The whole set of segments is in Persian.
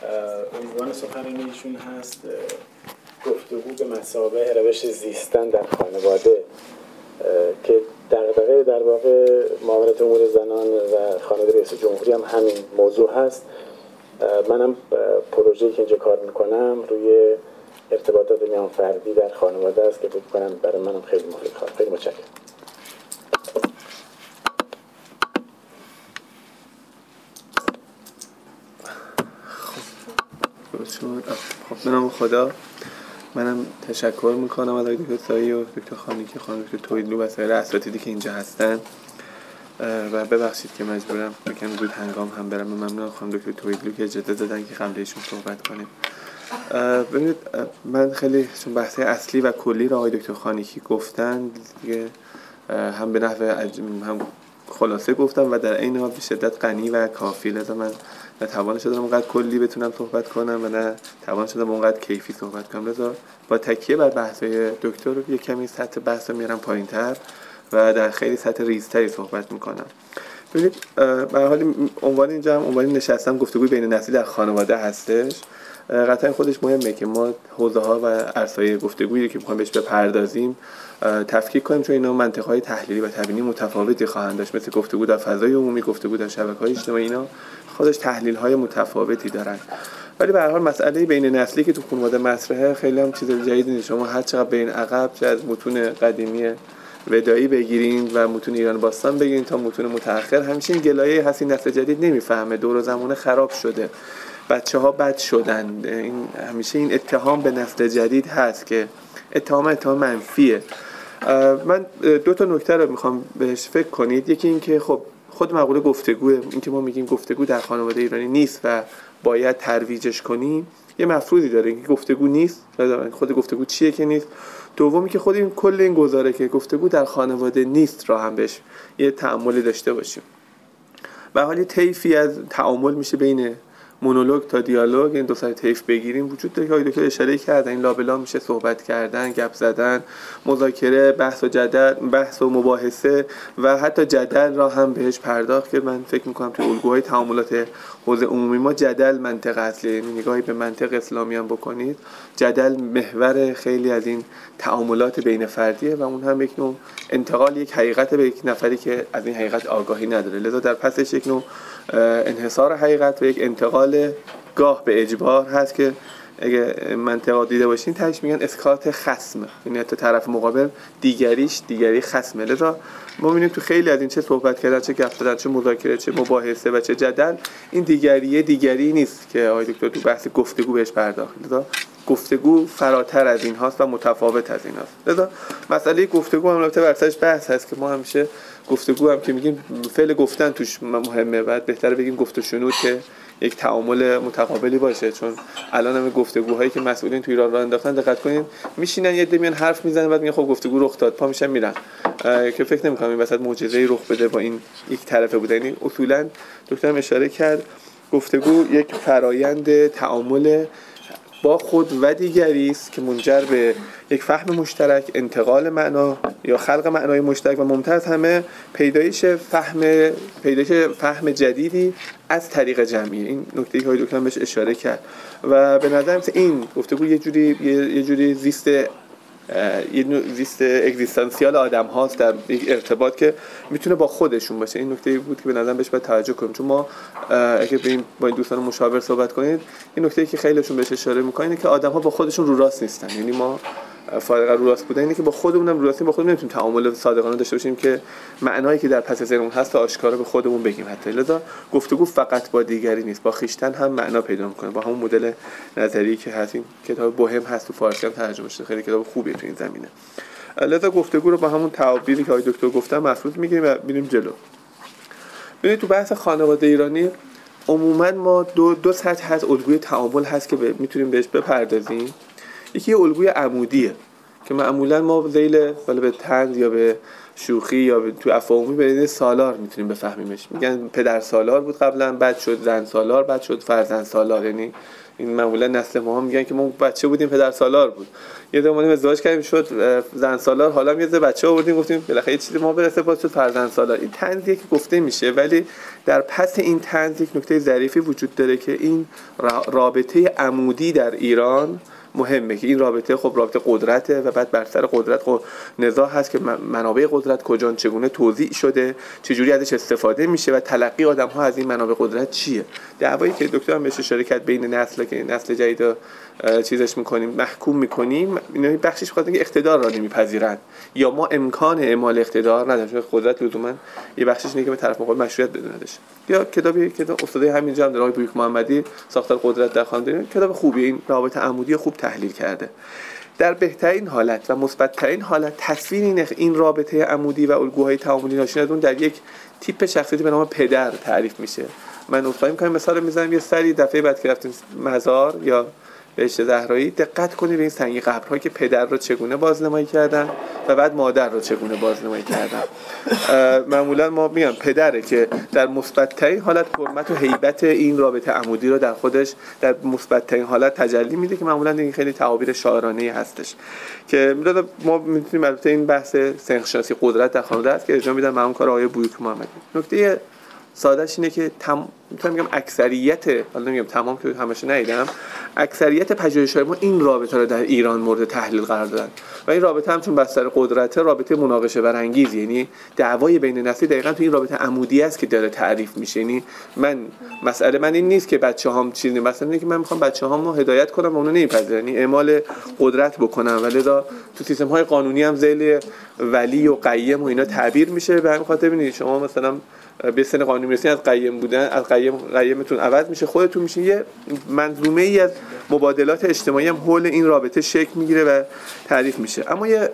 عنوان سخنرانی ایشون هست گفتگو به مثابه روش زیستن در خانواده که دغدغه در واقع معاونت امور زنان و خانواده رئیس جمهوری هم همین موضوع هست. منم پروژه‌ای که اینجا کار میکنم روی ارتباطات میان فردی در خانواده است که فکر کنم برای منم خیلی مفید خواهد. خیلی متشکرم. خب به نام خدا، منم تشکر میکنم از دکتر سایی و دکتر خانیکی، خانم دکتر تویدلو و سایر اساتیدی که اینجا هستن و ببخشید که مجبورم یکم زود هنگام هم برم. ممنونم خانم دکتر تویدلو که اجازه دادن که قبل ایشون صحبت کنیم. ببینید من خیلی چون بحث اصلی و کلی رو آقای دکتر خانیکی گفتن دیگه هم به نحو هم خلاصه گفتم و در عین حال به شدت غنی و کافی، لذا من نه توان شدم اونقدر کلی بتونم صحبت کنم و نه توان شدم اونقدر کیفی صحبت کنم. لذا با تکیه بر بحث‌های دکتر یک کمی سطح بحث رو میارم پایین‌تر و در خیلی سطح ریزتری صحبت میکنم. ببینید به هر حال عنوان اینجا هم عنوان نشستم گفتگوی بین نسلی در خانواده هستش. قطعا خودش مهمه که ما حوزه‌ها و عرصه‌های گفتگویی که می‌خوایم بهش بپردازیم تفکیک کنیم، چون اینا منطق‌های تحلیلی و تبیینی متفاوتی خواهند داشت. مثل گفتگو در فضای عمومی، گفتگو در شبکه‌های اجتماعی، اینا خودش تحلیل‌های متفاوتی دارن. ولی به هر حال مسئله بین نسلی که تو خانواده مطرحه خیلی هم چیز جدیدی نیست. شما هر چقدر بین عقب چه از متون قدیمی ودایی بگیرین و متون ایران باستان بگیرین تا متون متأخر، همچین گلایه هست این نسل جدید نمی‌فهمه، دور و زمان خراب شده، بچه‌ها بد شدن. این همیشه این اتهام به نسل جدید هست که اتهام منفیه. من دو تا نکته رو میخوام بهش فکر کنید. یکی این که خب خود مقوله گفتگوه، این که ما میگیم گفتگو در خانواده ایرانی نیست و باید ترویجش کنیم، یه مفروضی داره که گفتگو نیست. خود گفتگو چیه که نیست؟ دومی که خود این کل این گزاره که گفتگو در خانواده نیست را هم بهش یه تأملی داشته باشیم. به حال طیفی از تعامل میشه بین مونولوگ تا دیالوگ، این دو سر طیف بگیریم وجود داره که دکتر اشاره کردن. این لابلا میشه صحبت کردن، گپ زدن، مذاکره، بحث و جدل، بحث و مباحثه و حتی جدل را هم بهش پرداخت که من فکر میکنم تو الگوهای تعاملات حوزه عمومی ما جدل منطق اصلیه. یعنی نگاهی به منطق اسلامی هم بکنید، جدل محور خیلی از این تعاملات بین فردیه و اون هم یک نوع انتقال یک حقیقت به یک نفری که از این حقیقت آگاهی نداره. لذا در پسش یک نوع انحصار حقیقت و یک انتقال گاه به اجبار هست که اگه منطقه دیده باشین تاش میگن اسکات خصم، یعنی حتی طرف مقابل دیگری خصمه. لذا ما میبینیم تو خیلی از این چه صحبت کردن، چه گپ زدن، چه مذاکره، چه مباحثه و چه جدل، این دیگری نیست که آقای دکتر تو بحث گفتگو بهش پرداخت. لذا گفتگو فراتر از این هاست و متفاوت از این هاست. لذا مسئله گفتگو هم البته ورسش بحث هست که ما همیشه گفتگو هم که میگیم فعل گفتن توش مهمه، بعد بهتره بگیم گفت و شنود که یک تعامل متقابلی باشه. چون الان هم گفتگوهایی که مسئولین تو ایران راه انداختن دقت کنین میشینن یه دمیان حرف میزنن بعد میگن خب گفتگو رخ داد، پا میشن میرن، که فکر نمی‌کنم این وسط معجزه‌ای رخ بده با این یک طرفه بوده. یعنی اصولا دکترم اشاره کرد گفتگو یک فرایند تعامل با خود و دیگری است که منجر به یک فهم مشترک، انتقال معنا یا خلق معنای مشترک و ممتاز همه پیدایش فهم جدیدی از طریق جمعی. این نکته‌ای که دکتر بهش اشاره کرد و به نظر میاد این گفتگو یه جوری زیست اگزیستانسیال آدم هاست در یک ارتباط که میتونه با خودشون باشه. این نکته بود که به نظرم بهش باید توجه کنیم، چون ما اگه با این دوستان مشاور صحبت کنید این نکته‌ای که خیلیشون بهش اشاره میکنن اینه که آدم ها با خودشون رو راست نیستن. یعنی ما فارغ از رو راست بودن اینه که با خودمونم رو راستی با خودمون نمیتونیم تعامل صادقانه داشته باشیم که معنایی که در پس ذهنمون هست تا آشکارا به خودمون بگیم. حتی لذا گفتگو فقط با دیگری نیست، با خویشتن هم معنا پیدا میکنه. با همون مدل نظری که هست، این کتاب بوهم هست تو فارسی هم ترجمه شده، خیلی کتاب خوبیه تو این زمینه. لذا گفتگو رو با همون تعابیری که آقای دکتر گفتن مفروض میگیریم و میریم جلو. ببینید تو بحث خانواده ایرانی عموما ما دو سطح از الگوی تعامل هست که میتونیم بهش بپردازیم. یکی الگوی عمودیه که معمولا ما ذیل به طنز یا به شوخی یا تو افاهمی به سالار میتونیم بفهمیمش. میگن پدر سالار بود قبلا، بعد شد زن سالار، بعد شد فرزند سالار. یعنی این معمولا نسل ما میگن که ما بچه بودیم پدر سالار بود، یه دو اومدیم ازدواج کردیم شد زن سالار، حالا یه بچه آوردیم گفتیم بالاخره یه چیزی ما برسه باز شد فرزند سالار. این طنزیه که گفته میشه، ولی در پس این طنز یک نکته ظریفی وجود داره که این رابطه عمودی در ایران مهمه، که این رابطه خب رابطه قدرته و بعد بر سر قدرت خب نزاع هست که منابع قدرت کجا چگونه توزیع شده، چجوری ازش استفاده میشه و تلقی آدم‌ها از این منابع قدرت چیه. دعوایی که دکتر هم بهش اشاره کرد بین نسل که نسل جدید رو چیزش میکنیم محکوم میکنیم، اینا بخشش خاطر اینکه اقتدار را نمیپذیرن یا ما امکان اعمال اقتدار نداریم، چون قدرت لزوما یه بخشش اینه که به طرف مقابل مشروعیت بدوندش. یا کتابی که استاد همینجا هم در آقای بویک محمدی ساختار قدرت در خاندان، کتاب خوبی این رابطه عمودی خوب تحلیل کرده. در بهترین حالت و مثبت‌ترین حالت تصویر این رابطه عمودی و الگوهای تعاملی ناشی از اون در یک تیپ شخصیتی به نام پدر تعریف میشه. من عذرخواهی می‌کنم مثال میزنم، یه سری دفعه بعد که رفتیم مزار یا بهشت زهرایی دقت کنید به این سنگ قبرهایی که پدر رو چگونه بازنمایی کردن و بعد مادر رو چگونه بازنمایی کردن. معمولا ما میگم پدره که در مثبت‌ترین حالت حرمت و هیبت این رابطه عمودی رو در خودش در مثبت‌ترین حالت تجلی میده، که معمولا این خیلی تعابیر شاعرانه‌ای هستش که ما میتونیم البته این بحث سنخ‌شناسی قدرت در خانواده است که اجازه میدن من اون کار آقای بویک محمدی. نکته سادهش اینه که میتونم بگم اکثریت، حالا نمیگم تمام که همش ندیدم، اکثریت پژوهش‌های ما این رابطه رو در ایران مورد تحلیل قرار دادن و این رابطه هم چون بستر قدرت رابطه مناقشه برانگیز، یعنی دعوای بین نسلی دقیقاً تو این رابطه عمودی است که داره تعریف میشه. یعنی مسئله من این نیست که بچه‌هام چیزی، مثلا اینه که من میخوام بچه‌هامو هدایت کنم و اونو نمیپذیرن، یعنی اعمال قدرت بکنم، ولی تو سیستم‌های قانونی هم ذیل ولی و قیم و اینا تعبیر میشه. به همین خاطر ببینید شما مثلا به سن قانونی میرسین از قیم بودن، از قیمتون عوض میشه، خودتون میشین یه منظومه ای از مبادلات اجتماعی هم حول این رابطه شکل میگیره و تعریف میشه. اما یه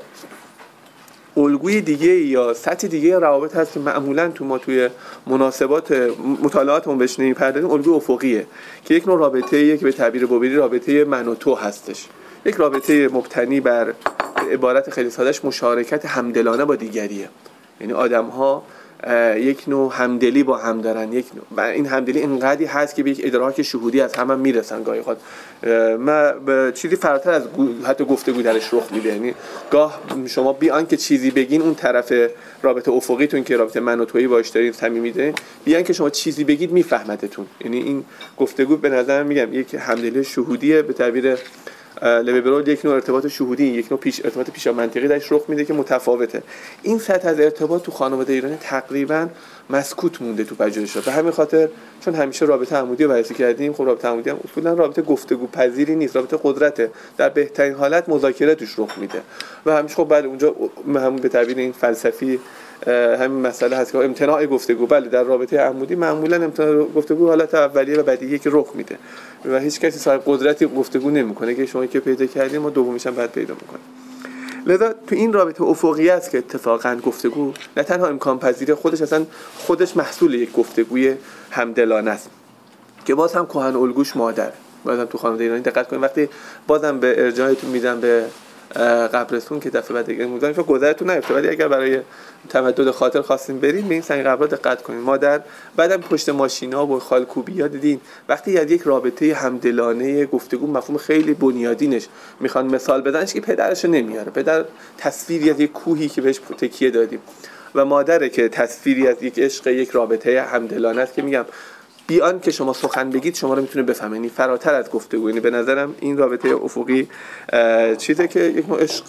الگوی دیگه یا سطح دیگه روابط هست که معمولا توی مناسبات مطالعاتمون بهش نمیپردازیم، الگوی افقیه که یک نوع رابطه‌ایه که به تعبیر بوبری رابطه من و تو هستش، یک رابطه مبتنی بر عبارت خیلی سادهش مشارکت همدلانه با دیگریه. یعنی آدم‌ها یک نوع همدلی با هم دارن، یک نوع و این همدلی اینقدری هست که به یک ادراک شهودی از هم میرسن. گاهی خود ما به چیزی فراتر از حتی گفتگو درش رخ میده. یعنی گاه شما بیان که چیزی بگین، اون طرف رابطه افقیتون که رابطه من و تویی باش دارین صمیمی دارین، بیان که شما چیزی بگید میفهمدتون. یعنی این گفتگو به نظر میگم یک همدلی شهودیه، به تعبیر لویبرول یک نوع ارتباط شهودی، یک نوع ارتباط پیشا منطقی درش رخ میده که متفاوته. این سطح از ارتباط تو خانواده ایرانی تقریبا مسکوت مونده تو پژوهش‌ها. به همین خاطر چون همیشه رابطه عمودی رو بررسی کردیم، خب رابطه عمودی هم اصولا رابطه گفتگو پذیری نیست، رابطه قدرته، در بهترین حالت مذاکره توش رخ میده و همیشه خب بعد اونجا همون به تعبیر این فلسفی همین مسئله هست که امتناع گفتگو، بله در رابطه عمودی معمولا امتناع گفتگو حالت اولیه و بعدیه که رخ میده و هیچ کسی صاحب قدرتی گفتگو نمیکنه که شما که پیدا کردیم ما دومیش هم بعد پیدا میکنیم. لذا تو این رابطه افقی است که اتفاقا گفتگو نه تنها امکان پذیره، خودش محصول یک گفتگوی همدلانه است که باز هم کهن الگوش مادر. بازم تو خانواده ایرانی دقت کنید، وقتی بازم به ارجاعتون میدم به قبرستون که دفعه بعد دیگه میگم فکر گذرتون نیفته، ولی اگر برای تمدد خاطر خواستین برید به این سنگ قبرها دقت کنید. مادر بعدم پشت ماشینا و خالکوبیا دیدین وقتی یک رابطه همدلانه گفتگو مفهوم خیلی بنیادینش میخوان مثال بدنش که پدرشو نمیاره. پدر تصویری از یک کوهی که بهش تکیه دادیم و مادره که تصویری از یک عشق، یک رابطه همدلانه است که میگم بیان که شما سخن بگید شما رو میتونه بفهمه، یعنی فراتر از گفتگو. یعنی به نظرم این رابطه افقی چیزی که یک عشق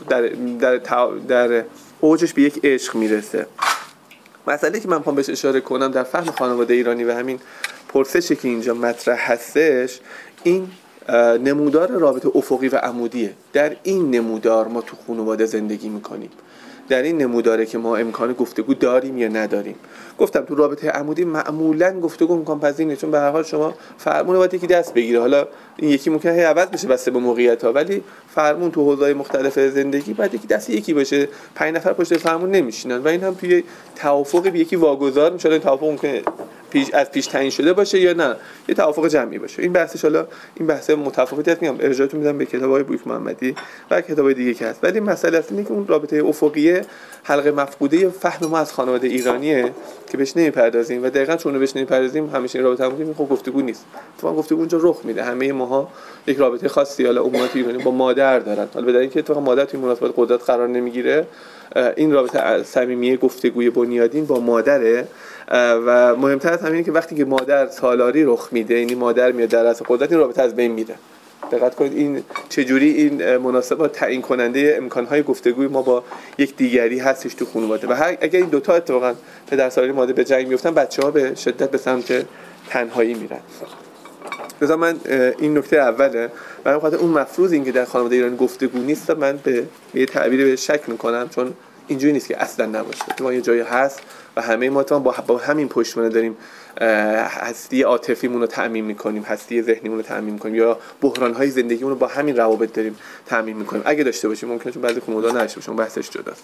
در اوجش به یک عشق میرسه. مسئله که من میخوام بهش اشاره کنم در فهم خانواده ایرانی و همین پرسشی که اینجا مطرح هستش، این نمودار رابطه افقی و عمودیه. در این نمودار ما تو خانواده زندگی میکنیم، در این نموداره که ما امکان گفتگو داریم یا نداریم. گفتم تو رابطه عمودی معمولاً گفتگو امکان پذیر نیست، چون به هر حال شما فرمون باید یکی دست بگیره. حالا این یکی ممکنه عوض بشه بسته به موقعیت‌ها، ولی فرمون تو حوزه‌های مختلف زندگی باید یکی دست یکی باشه، 5 نفر پشت فرمون نمیشینن و این هم توی توافق به یکی واگذار میشه. این توافق ممکنه از پیش تعیین شده باشه یا نه یه توافق جمعی باشه. این بحثش حالا این بحث متفاوتی هست، میگم ارجاعتون میدم به کتاب‌های بویک محمدی و کتاب‌های دیگه که هست. ولی مسئله اصلی اینه که اون رابطه افقیه حلقه مفقوده فهم ما از خانواده ایرانیه که بهش نمیپردازیم و دقیقاً چون بهش نمیپردازیم همیشه این رابطه همون خب گفتگو نیست. اتفاقا گفتگو اونجا رخ میده. همه ماها یک رابطه خاصی حالا امت ایرانی با مادر دارن. حالا بدون اینکه اتفاقا مادر توی مناسبات قدرت قرار نمیگیره، این رابطه صمیمی گفتگوی بنیادین با مادره و مهمتر از همین اینه که وقتی که مادر سالاری رخ میده، یعنی مادر میاد در اصل قدرت، این رابطه از بین میره. دقت کنید این چجوری این مناسبات تعیین کننده امکانهای گفتگوی ما با یک دیگری هستش تو خانواده و اگر این دوتا اتفاقا پدر سالاری مادر به جنگ میفتن، بچه‌ها به شدت به سمت تنهایی میرن. لذا من این نکته اوله برای خاطر اون مفروض این که در خانواده ایرانی گفتگو نیست من به یه تعبیری به شک میکنم، چون اینجوری نیست که اصلا نباشه. تو یه جایی هست و همه ما با همین پشتوانه داریم هستی عاطفیمون رو تأمین میکنیم، هستی ذهنیمون رو تأمین میکنیم یا بحران‌های زندگیمون رو با همین روابط داریم تأمین میکنیم. اگه داشته باشیم ممکنه چون بعضی خانواده‌ها نداشته باشن، بحثش جداست.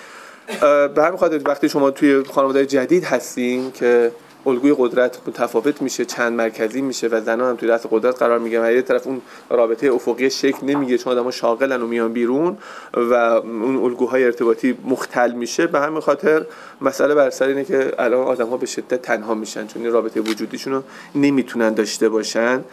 به همین خاطر وقتی شما توی خانواده جدید هستین که الگوی قدرت متفاوت میشه، چند مرکزی میشه و زنان هم توی دست قدرت قرار میگیرن و یه طرف اون رابطه افقی شکل نمیگیره چون آدم‌ها شاغلن و میان بیرون و اون الگوهای ارتباطی مختل میشه. به همین خاطر مسئله بر سر اینه که الان آدم‌ها به شدت تنها میشن چون این رابطه وجودیشون رو نمیتونن داشته باشن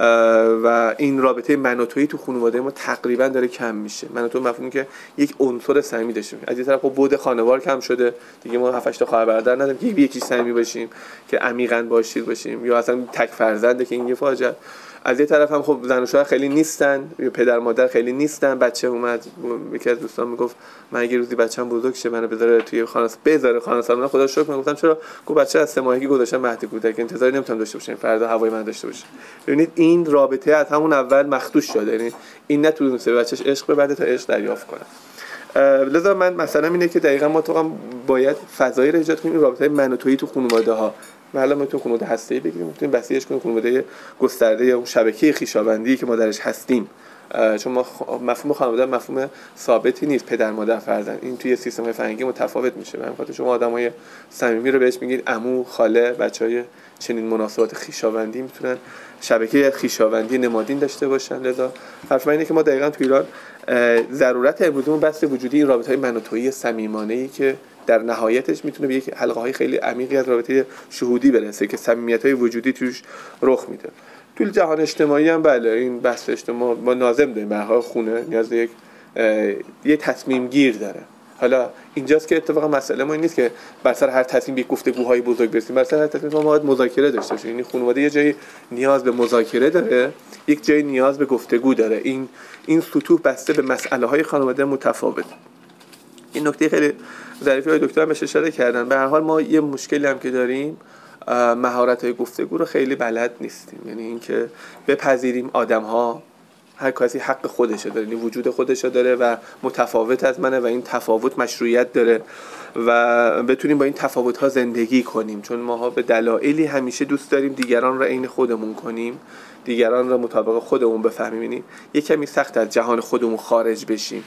و این رابطه من و تویی تو خانواده ما تقریبا داره کم میشه. من و تو مفهومی که یک عنصر صمیمی داشتیم، از یه طرف بود خانوار کم شده دیگه، ما 7 8 تا خواهر برادر نداریم که یکی صمیمی باشیم که عمیقاً باشید باشیم یا اصلا تک فرزنده که این یه فاجعه. از یه طرف هم خب زن و شوهر خیلی نیستن، پدر مادر خیلی نیستن. بچه اومد، یکی از دوستان میگفت من اگه روزی بچه‌م بزرگ شه منو بذاره توی خانه سالن، خدا شکر. من گفتم چرا؟ گفت بچه از 3 ماهگی گذاشتم مهد کودک، انتظاری نمیتونم داشته باشم فردا هوای من داشته باشه. ببینید این رابطه از همون اول مخدوش شده، یعنی این نتونسته بچه‌ش عشق ببره تا عشق دریافت کنه. لذا من مثلا اینه که دقیقاً ما تو هم باید فضایی رو ایجاد کنیم این رابطه من و تویی تو خانواده‌ها. حالا ما تو خانواده هسته‌ای بگیریم، میتونیم بسیجش کنیم خانواده گسترده یا اون شبکه خویشاوندی که ما درش هستیم، چون ما مفهوم خانواده مفهوم ثابتی نیست، پدر مادر فرزند. این توی سیستم فرهنگی متفاوت میشه. به همین خاطر شما آدمای صمیمی رو بهش میگید عمو، خاله. بچهای چنین مناسبات خویشاوندی میتونن شبکه خویشاوندی نمادین داشته باشن. لذا حرف من اینه که ما دقیقاً تو ایران ضرورت امروزمون بس وجودی این رابطه‌های من و تویی صمیمانه‌ای که در نهایتش میتونه به یک حلقه‌های خیلی عمیقی از رابطه شهودی برسه که صمیمیت‌های وجودی توش رخ میده. تو جهان اجتماعی هم بله این بحث اجتماع ما لازم داریم، به هر حال خونه نیاز به یک تصمیم گیر داره. حالا اینجاست که اتفاقا مسئله ما این نیست که بر سر هر تصمیم یک گفتگوهای بزرگ برسیم، بر سر هر تصمیم ما باید مذاکره داشته باشیم. یعنی خانواده یه جایی نیاز به مذاکره داره، یک جایی نیاز به گفتگو داره. این سطوح بسته به مسئله‌های خانواده متفاوت. این نکته خیلی ظریفی های دکتر هم اشاره کردن. به هر حال ما یه مشکلی هم که داریم، مهارت‌های گفتگو رو خیلی بلد نیستیم. یعنی اینکه بپذیریم آدم‌ها هر کسی حق خودشه داره، یعنی وجود خودشه داره و متفاوت از منه و این تفاوت مشروعیت داره و بتونیم با این تفاوت‌ها زندگی کنیم، چون ماها به دلایلی همیشه دوست داریم دیگران را عین خودمون کنیم، دیگران را مطابق خودمون بفهمیم. یعنی یه کمی سخت از جهان خودمون خارج بشیم.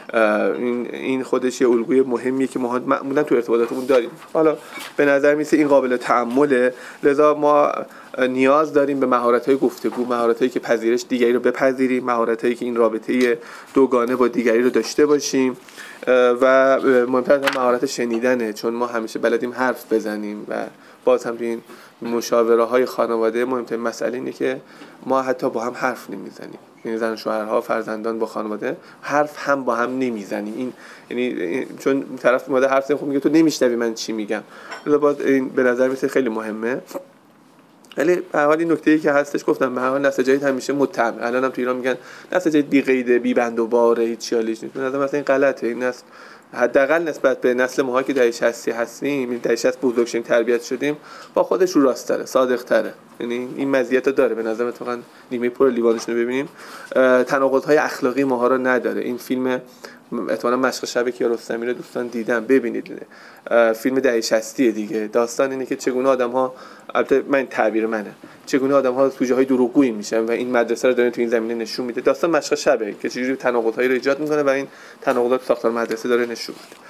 این خودش یه الگوی مهمیه که ما معمولا تو ارتباطاتمون داریم. حالا به نظر میسه این قابل تأمله. لذا ما نیاز داریم به مهارت‌های گفتگو، مهارت‌هایی که پذیرش دیگری رو بپذیریم، مهارت‌هایی که این رابطه دوگانه با دیگری رو داشته باشیم و مهمتر از مهارت شنیدنه، چون ما همیشه بلدیم حرف بزنیم و باز هم این مشاوره‌های خانواده مهمترین مسئله اینه که ما حتی با هم حرف نمیزنیم. یعنی زن و شوهرها، فرزندان با خانواده حرف هم با هم نمیزنیم. یعنی چون طرف اومده حرف زنه، خب میگه تو نمیشنوی من چی میگم. باز این به نظر میاد خیلی مهمه. ولی به هر حال این نکته‌ای که هستش گفتم، به هر حال نسل جدید همیشه متهم. الان هم تو ایران میگن نسل جدید بی قیده، بی بند و باره، هیچ چالیش نیست. به نظر من این غلطه. این نسل حداقل نسبت به نسل ما که دهه 60 هستیم، دهه 60 بزرگ شدیم، تربیت شدیم، با خودش رو راست‌تره، صادق‌تره. یعنی این مزیت‌ها داره. به نظر من واقعا نیمه پر لیوانش رو ببینیم، تناقض‌های اخلاقی ماها رو نداره. این فیلم احتمالاً مشق شب کیارستمی رو دوستان دیدن، ببینید. فیلم دهه 60 دیگه. داستان اینه که چگونه آدم‌ها، البته من تعبیر منه، چگونه آدم‌ها تو جاهای دروغگویی میشن و این مدرسه رو داره تو این زمینه نشون میده. داستان مشق شبه که چجوری تناقض‌هایی رو ایجاد میکنه و این تناقضات ساختار مدرسه داره نشون میده.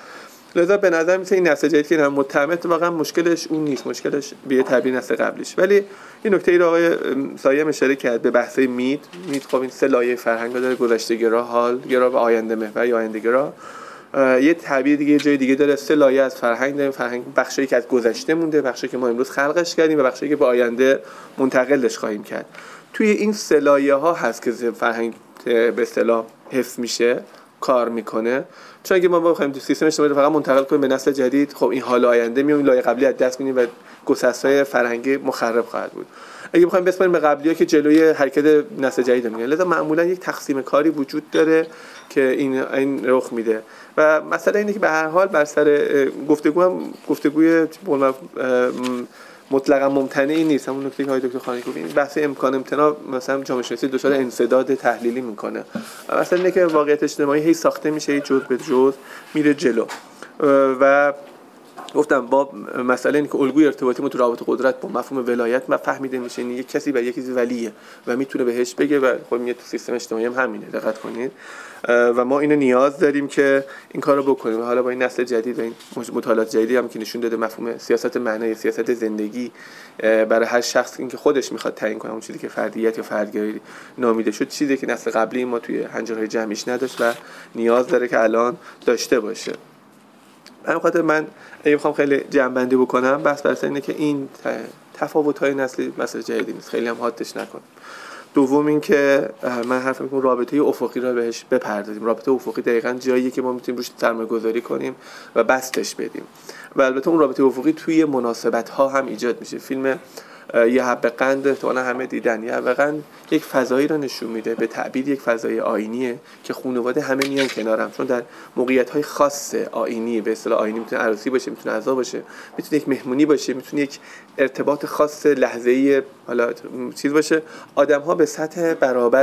لذا به نظر میاد این نسل جدید که متهمت واقعا مشکلش اون نیست، مشکلش به تعبیر نسل قبلیش. ولی این نکته ای رو آقای سایه اشاره کرد به بحث مید. خب این 3 لایه فرهنگ داره: گذشته‌گرا، حال‌گرا و آینده محور یا آینده‌گرا. یه تعبیر دیگه جای دیگه داره: 3 لایه از فرهنگ داریم. فرهنگ بخشی که از گذشته مونده، بخشی که ما امروز خلقش کردیم و بخشی که به آینده منتقلش خواهیم کرد. توی این 3 لایه ها هست که فرهنگ به اصطلاح حفظ میشه، کار میکنه. چون اگه ما بخوایم تو سیستم اجتماعی فقط منتقل کنیم به نسل جدید، خب این حال آینده میون لایه قبلی از دست میدیم و گسستای فرهنگی مخرب خواهد بود. اگه بخوایم بسپاریم به قبلی‌ها که جلوی حرکت نسل جدید میگیرن، لذا معمولا یک تقسیم کاری وجود داره که این رخ میده. و مسئله اینه که به هر حال بر سر گفتگوی مطلقاً ممتنعی نیست. همون نکته که دکتر خانی گفت، این بحث امکان امتناع مثلا جامعه شناسی دچار انسداد تحلیلی میکنه. مثلا اینه که واقعیت اجتماعی هی ساخته میشه، جزء به جزء میره جلو. و گفتم با مسئله اینه که الگوی ارتباطی ما تو رابطه قدرت با مفهوم ولایت ما فهمیده میشه، این یک کسی و یک چیز ولیه و میتونه بهش بگه و خب میاد تو سیستم اجتماعی هم همینه. دقت کنید و ما اینو نیاز داریم که این کارو بکنیم. حالا با این نسل جدید و این مطالعات جدیدی هم که نشون داده مفهوم سیاست معنایی، سیاست زندگی برای هر شخص این که خودش میخواد تعیین کنه، اون چیزی که فردیت یا فردگرایی نامیده شد، چیزی که نسل قبلی ما توی حنجرهای جمعیش نداشت و نیاز داره که الان داشته باشه. به همین خاطر من اگه بخوام خیلی جمع‌بندی بکنم، بس بر اینه که این تفاوت‌های نسلی مسئله جدیدی نیست، خیلی هم حادش نکنم. دوم این که من حرف می‌زنم رابطه افقی رو بهش بپردازیم. رابطه افقی دقیقاً جاییه که ما می‌تونیم روش سرمایه‌گذاری کنیم و بستش بدیم. و البته اون رابطه افقی توی مناسبت‌ها هم ایجاد میشه. فیلم یه حب قند احتمالاً همه دیدن. یه حب قند یک فضایی رو نشون میده، به تعبیر یک فضای آیینیه که خانواده همه میان کنارم، چون در موقعیت‌های خاص آیینی، به اصطلاح آیینی میتونه عروسی باشه، میتونه عزا باشه، میتونه یک مهمونی باشه، میتونه یک ارتباط خاص لحظه‌ای حالا چیز باشه، آدم‌ها به سطح برابر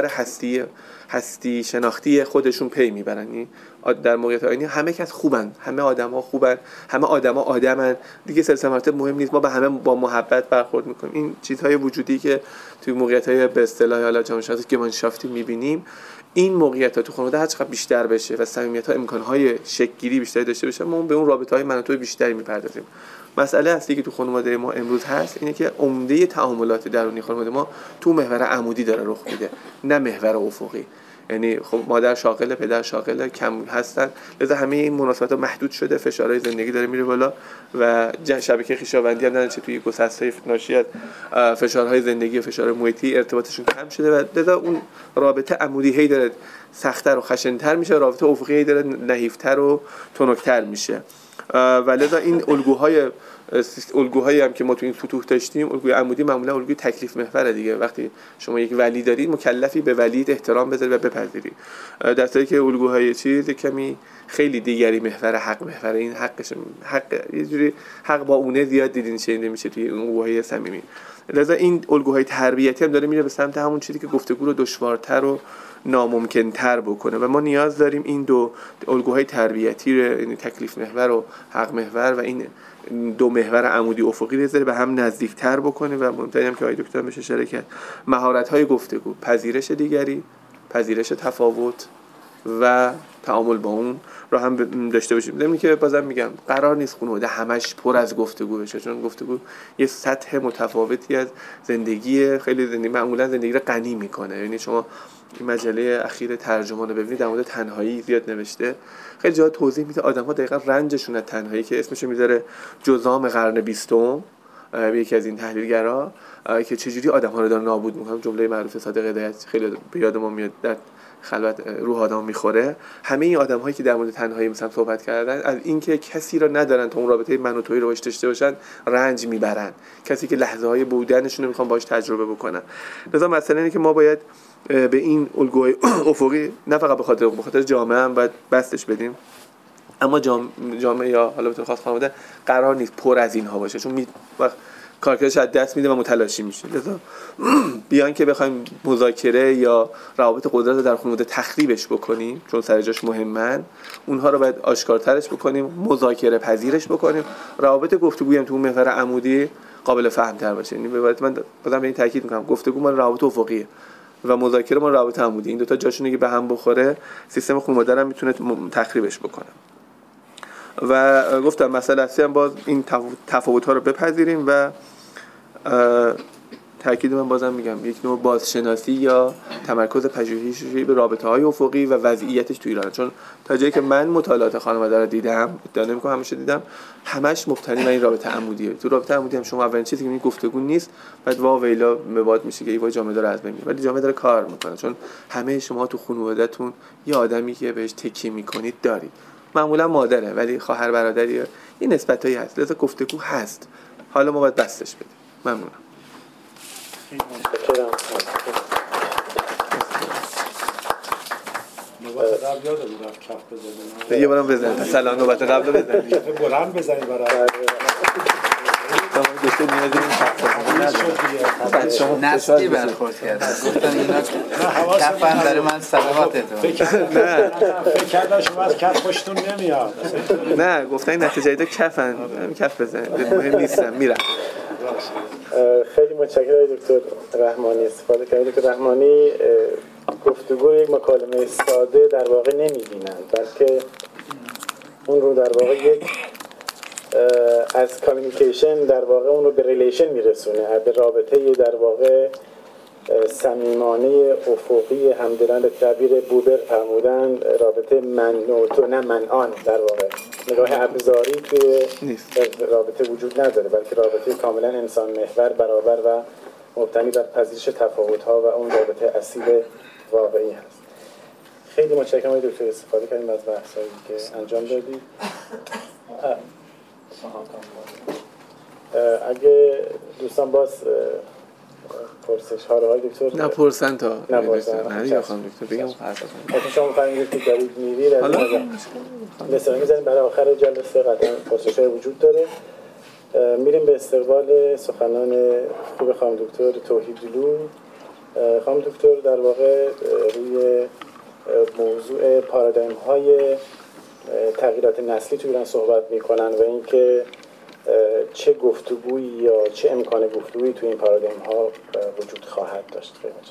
هستی شناختی خودشون پی میبرن. در موقعیت آیینی همه کس خوبن، همه آدم‌ها خوبن، همه آدم‌ها آدمن دیگه، سلسله مراتب مهم نیست، ما به همه با محبت برخورد میکنیم. این چیزهای وجودی که توی موقعیت‌های به اصطلاح حالا جامعه شناسی گمانشافتی میبینیم، این موقعیت‌ها تو خانواده هر چقدر بیشتر بشه و صمیمیت‌ها امکان‌های شکل‌گیری بیشتری داشته باشه، ما به اون رابطه‌های مناطق بیشتری میپردازیم. مسئله اصلی که تو خانواده ما امروز هست اینه که عمده تعاملات درونی خانواده ما تو محور عمودی داره رخ میده، نه محور افقی. یعنی خب مادر شاغله، پدر شاغله، کم هستن، لذا همه این مناسبت‌ها محدود شده، فشارهای زندگی داره میره بالا و شبکه خویشاوندی هم نداره، توی گسستای ناشی از فشارهای زندگی و فشار محیطی ارتباطشون کم شده و لذا اون رابطه عمودی هی داره سخت‌تر و خشن‌تر میشه، رابطه افقی هی داره نحیف‌تر و تنک‌تر میشه. و لذا این الگوهایی هم که ما تو این سطوح داشتیم، الگوی عمودی معمولا الگوی تکلیف محوره دیگه. وقتی شما یک ولی دارید، مکلفی به ولیت احترام بذارید و بپذیرید، در حالی که الگوهای چیز کمی خیلی دیگری محور حق محور، این حقش حق یه جوری حق با اونه زیاد دیدین شنیده میشه توی الگوهای صمیمی. لذا این الگوهای تربیتی هم داره میره به سمت همون چیزی که گفتگو رو دشوارتر و ناممکن‌تر بکنه و ما نیاز داریم این دو الگوهای تربیتی رو، یعنی تکلیف محور و حق محور و این دو محور عمودی افقی رو به هم نزدیک‌تر بکنه. و مهم‌ترین هم که آقای دکتر بهش اشاره کرد، مهارت‌های گفتگو، پذیرش دیگری، پذیرش تفاوت و تعامل با اون رو هم داشته باشیم. می‌دونم که بازم میگم قرار نیست خانواده همش پر از گفتگو بشه، چون گفتگو یه سطح متفاوتی از زندگی، خیلی زندگی معمولا زندگی رو غنی میکنه. یعنی شما این مجله اخیر ترجمان رو ببینید، در مورد تنهایی زیاد نوشته، خیلی جا توضیح میده آدم‌ها دقیقاً رنجشون از تنهایی که اسمش میذاره جذام قرن 20م، یکی از این تحلیلگرا، که چجوری آدم‌ها رو داره نابود میکنه. جمله معروف صادق هدایت خیلی به یاد ما میاد، در خلوت روح آدم میخوره. همه این آدم‌هایی که در مورد تنهایی مثلا صحبت کردن، از اینکه کسی رو ندارن تا اون رابطه من و تویی رو باش داشته باشن رنج میبرن، کسی که لحظه‌های بودنشون رو میخوان باش تجربه بکنن. لذا مسئله اینه که ما باید به این الگوهای افقی نه فقط به خاطر جامعه هم باید بستش بدیم، اما جامعه یا حالا به طور خاص خانواده قرار نیست پر از اینها باشه، چون کارکردش از دست میده و متلاشی میشه. لذا بیان که بخوایم مذاکره یا روابط قدرت رو در خانواده تخریبش بکنیم، چون سر جاش مهمن، اونها رو باید آشکارترش بکنیم، مذاکره پذیرش بکنیم، روابط گفتگویی هم تو اون محور عمودی قابل فهم‌تر باشه. یعنی من بازم به این تاکید میکنم، گفتگو مال روابط افقیه و مذاکره مال روابط عمودی. این دو تا جاشون که به هم بخوره، سیستم خانواده رو میتونه تخریبش بکنه. و گفتم مسئله اصلی هم باز این تفاوت‌ها رو بپذیریم و تأکید من بازم میگم یک نوع بازشناسی یا تمرکز پژوهشی به رابطه‌های افقی و وضعیتش تو ایران، چون تا جایی که من مطالعات خانواده رو دیدم، ادعا نمی‌کنم همیشه دیدم، همش مبتنی بر این رابطه عمودیه. تو رابطه عمودی هم شما اولین چیزی که میگی گفتگو نیست، بعد واویلا مباد میشه که ایوا جامعه داره از بین میره، ولی جامعه داره کار میکنه، چون همه شما تو خانواده‌تون یه آدمی که بهش تکیه میکنید دارید، معمولا مادره ولی خواهر برادری، این نسبتایی هست، لذا گفتگو هست، حالا ما باید بستش بدیم. ممنونم. نوبت قبل یاده بود رفت کف بزنیم. یه بارم بزنیم. سلام نوبت قبل بزنیم. بلند بزنیم برای. شما دوست نیازی شما نسلی برخورد کردن. گفتن اینا کفن برای من صلواتتون. فکر کردم شما از کف خوشتون نمیاد. نه گفتن این نتیجه ایده کفن. کف بزنیم. مهم نیستم میرم. خیلی متشکرم دکتر رحمانی استفاده کردید. دکتر رحمانی گفتگو یک مکالمه ساده در واقع نمی‌بینند، بلکه اون رو در واقع یک از کامیونیکیشن در واقع اون رو به ریلیشن میرسونه، به رابطه در واقع صمیمانه افقی همدلان به تعبیر بوبر فرمودن، رابطه من و تو نه من آن، در واقع نگاه ابزاری توی رابطه وجود نداره، بلکه رابطه کاملا انسان محور، برابر و مبتنی بر پذیرش تفاوت‌ها و اون رابطه اصیل واقعی هست. خیلی متشکرم آقای دکتر، استفاده کردیم از بحثایی که انجام دادید. اگه دوستان باز پرسش ها رو های دکتر نپرسن تا نپرسن نه خانم دکتر بگم فرض کنم شما فهمیدید که دارید میرید مثلا میزنید برای آخر جلسه قطعا پرسش های وجود داره. میریم به استقبال سخنان خوب خانم دکتر توحیدلو. خانم دکتر در واقع روی موضوع پارادایم های تغییرات نسلی تو ایران صحبت میکنن و اینکه چه گفتگویی یا چه امکان گفتگویی تو این پارادایم ها وجود خواهد داشت.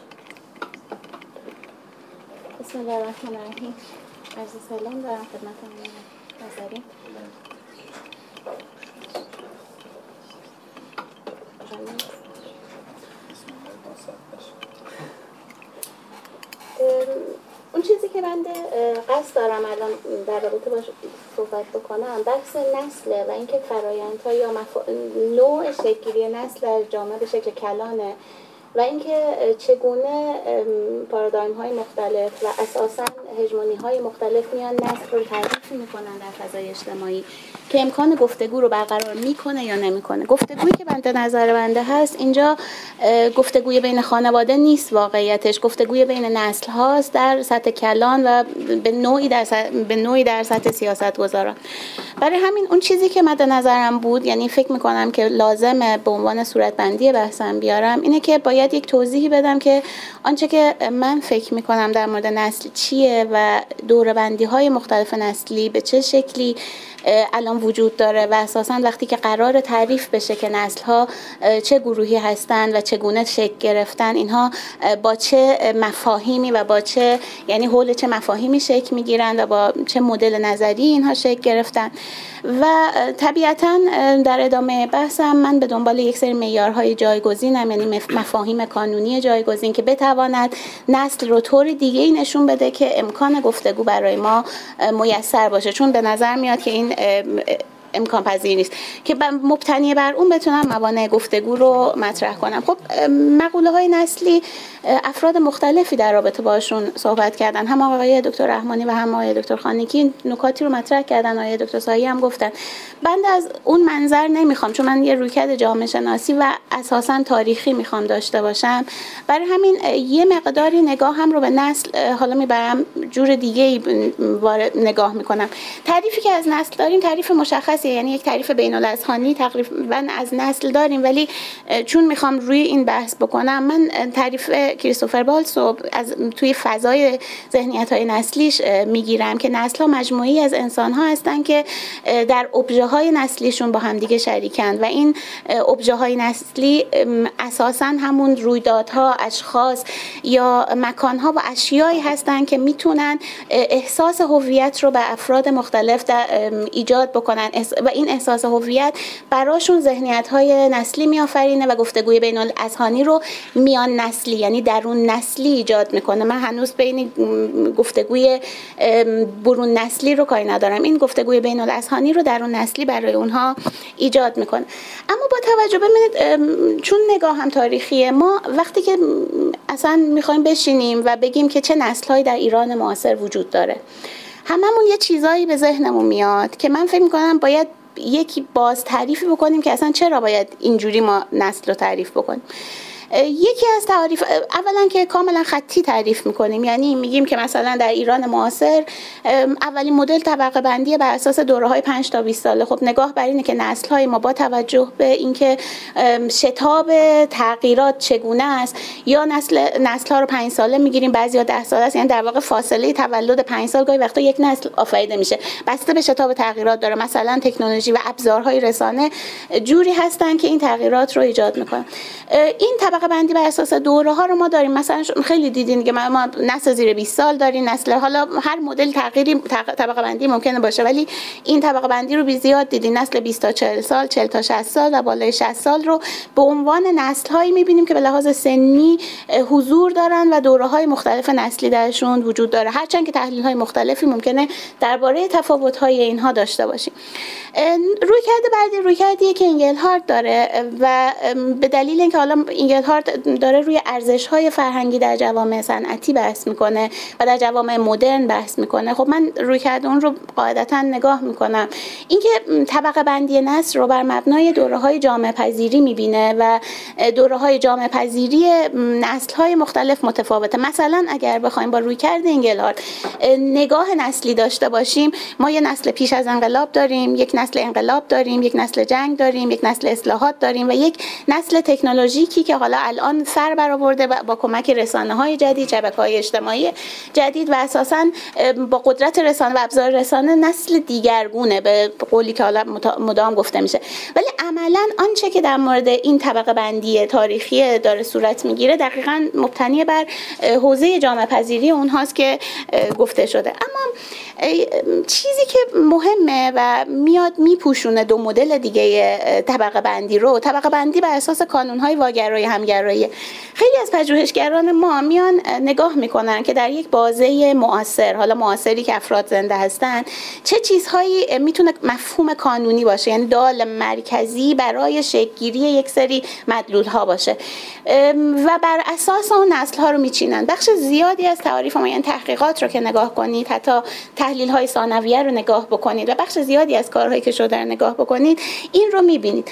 بسم الله الرحمن الرحیم. عرض سلام دارم خدمت ناظرین. اون چیزی که من قصد دارم الان در رابطه باش صحبت بکنم بحث نسله و اینکه فرآیندها یا نوع شکلی نسل در جامعه به شکل کلانه و اینکه چگونه پارادایم های مختلف و اساساً هژمونی های مختلف میان نسل رو تعریف میکنن در فضای اجتماعی که امکان گفتگو رو برقرار میکنه یا نمیکنه. گفتگویی که بنده نظر بنده هست اینجا گفتگوی بین خانواده نیست، واقعیتش گفتگوی بین نسل هاست در سطح کلان و به نوعی در سطح سیاستگزاران. برای همین اون چیزی که مد نظرم بود، یعنی فکر میکنم که لازمه به عنوان صورتبندی بحثم بیارم، اینه که باید یک توضیحی بدم که آنچه که من فکر میکنم در مورد نسل چیه و دوره‌بندی های مختلف نسلی به چه شکلی الان وجود داره و اساساً وقتی که قرار تعریف بشه که نسل‌ها چه گروهی هستند و چگونه شکل گرفتن، اینها با چه مفاهیمی و با چه یعنی حول چه مفاهیمی شکل میگیرن و با چه مدل نظری اینها شکل گرفتن. و طبیعتاً در ادامه بحثم من به دنبال یک سری معیارهای جایگزینم، یعنی مفاهیم قانونی جایگزین که بتواند نسل رو طور دیگه‌ای نشون بده که امکان گفتگو برای ما میسر باشه، چون به نظر میاد که این امکان پذیر نیست که مبتنی بر اون بتونم موانع گفتگو رو مطرح کنم. خب مقوله های نسلی افراد مختلفی در رابطه باشون صحبت کردن، هم آقای دکتر رحمانی و هم آقای دکتر خانیکی نکاتی رو مطرح کردن، آقای دکتر سایی هم گفتن. بنده از اون منظر نمیخوام، چون من یه رویکرد جامعه شناسی و اساساً تاریخی میخوام داشته باشم، برای همین یه مقداری نگاهم رو به نسل حالا میبرم جور دیگه‌ای نگاه میکنم. تعریفی که از نسل داریم تعریف مشخصی مشخصیه، یعنی یک تعریف بین‌الاذهانی تقریبا از نسل داریم، ولی چون میخوام روی این بحث بکنم، من تعریف کریستوفر بالس رو از توی فضای ذهنیت‌های نسلیش میگیرم که نسل‌ها مجموعه‌ای از انسان‌ها هستن که در ابژه‌های نسلیشون با همدیگه شریکند و این ابژه‌های نسلی اساساً همون رویدادها، اشخاص یا مکان‌ها و اشیایی هستن که میتونن احساس هویت رو به افراد مختلف ایجاد بکنن و این احساس هویت براشون ذهنیت‌های نسلی میآفرینه و گفتگوی بین‌الاذهانی رو میان نسلی یعنی درون نسلی ایجاد میکنه. من هنوز بین گفتگوی برون نسلی رو کاری ندارم، این گفتگوی بین‌الاذهانی رو درون نسلی برای اونها ایجاد میکنه. اما با توجه ببینید، چون نگاه هم تاریخیه، ما وقتی که اصلا میخوایم بشینیم و بگیم که چه نسل‌هایی در ایران معاصر وجود داره، هممون یه چیزایی به ذهنمون میاد که من فکر میکنم باید یکی باز تعریفی بکنیم که اصلا چرا باید اینجوری ما نسل رو تعریف بکنیم. یکی از تعریف، اولا که کاملا خطی تعریف میکنیم، یعنی میگیم که مثلا در ایران معاصر اولین مدل طبقه بندی بر اساس دوره‌های 5 تا 20 ساله. خب نگاه بر اینه که نسل‌های ما با توجه به اینکه شتاب تغییرات چگونه است، یا نسل‌ها رو 5 ساله میگیریم، بعضیا 10 ساله است، یعنی در واقع فاصله تولد 5 سال گاهی وقتا یک نسل آفریده میشه، بسته به شتاب تغییرات داره. مثلا تکنولوژی و ابزارهای رسانه جوری هستن که این تغییرات رو ایجاد میکنن. این طبقه بندی بر اساس دوره ها رو ما داریم. مثلا خیلی دیدین که ما نسل زیر 20 سال داریم، نسل، حالا هر مدل تغییری طبقه بندی ممکنه باشه، ولی این طبقه بندی رو زیاد دیدین، نسل 20 تا 40 سال، 40 تا 60 سال و بالای 60 سال رو به عنوان نسل هایی می‌بینیم که به لحاظ سنی حضور دارن و دوره‌های مختلف نسلی درشون وجود داره، هرچند که تحلیل‌های مختلفی ممکنه درباره تفاوت‌های اینها داشته باشیم. رویکرد بعدی رویکردیه که انگلهارت داره و به دلیل اینکه حالا انگلهارت داره روی ارزش‌های فرهنگی در جوامع صنعتی بحث میکنه و در جوامع مدرن بحث میکنه، خب من رویکرد اون رو قاعدتاً نگاه میکنم. اینکه طبقه بندی نسل رو بر مبنای دوره‌های جامعه پذیری میبینه و دوره‌های جامعه پذیری نسل‌های مختلف متفاوته. مثلا اگر بخوایم با رویکرد انگلهارت نگاه نسلی داشته باشیم، ما یه نسل پیش از انقلاب داریم، یک نسل انقلاب داریم، یک نسل جنگ داریم، یک نسل اصلاحات داریم و یک نسل تکنولوژیکی که حالا الان سر برآورده با کمک رسانه‌های جدید، شبکه‌های اجتماعی جدید و اساساً با قدرت رسانه و ابزار رسانه نسل دیگرگونه به قولی که حالا مدام گفته میشه. ولی عملاً آنچه که در مورد این طبقه بندی تاریخی داره صورت میگیره دقیقاً مبتنی بر حوزه جامعه پذیری اونهاست که گفته شده. اما چیزی که مهمه و میاد میپوشونه دو مدل دیگه طبقه بندی رو، طبقه بندی بر اساس کانون‌های واگرایی همگرایی. خیلی از پژوهشگران ما میان نگاه میکنن که در یک بازه معاصر، حالا معاصری که افراد زنده هستن، چه چیزهایی میتونه مفهوم کانونی باشه، یعنی دال مرکزی برای شکل‌گیری یک سری مدلول‌ها باشه و بر اساس اون نسل‌ها رو میچینن. بخش زیادی از تعاریف ما، یعنی تحقیقات رو که نگاه کنید، حتی تحلیل‌های ثانویه رو نگاه بکنید و بخش زیادی از کارهایی که شده رو نگاه بکنید، این رو میبینید.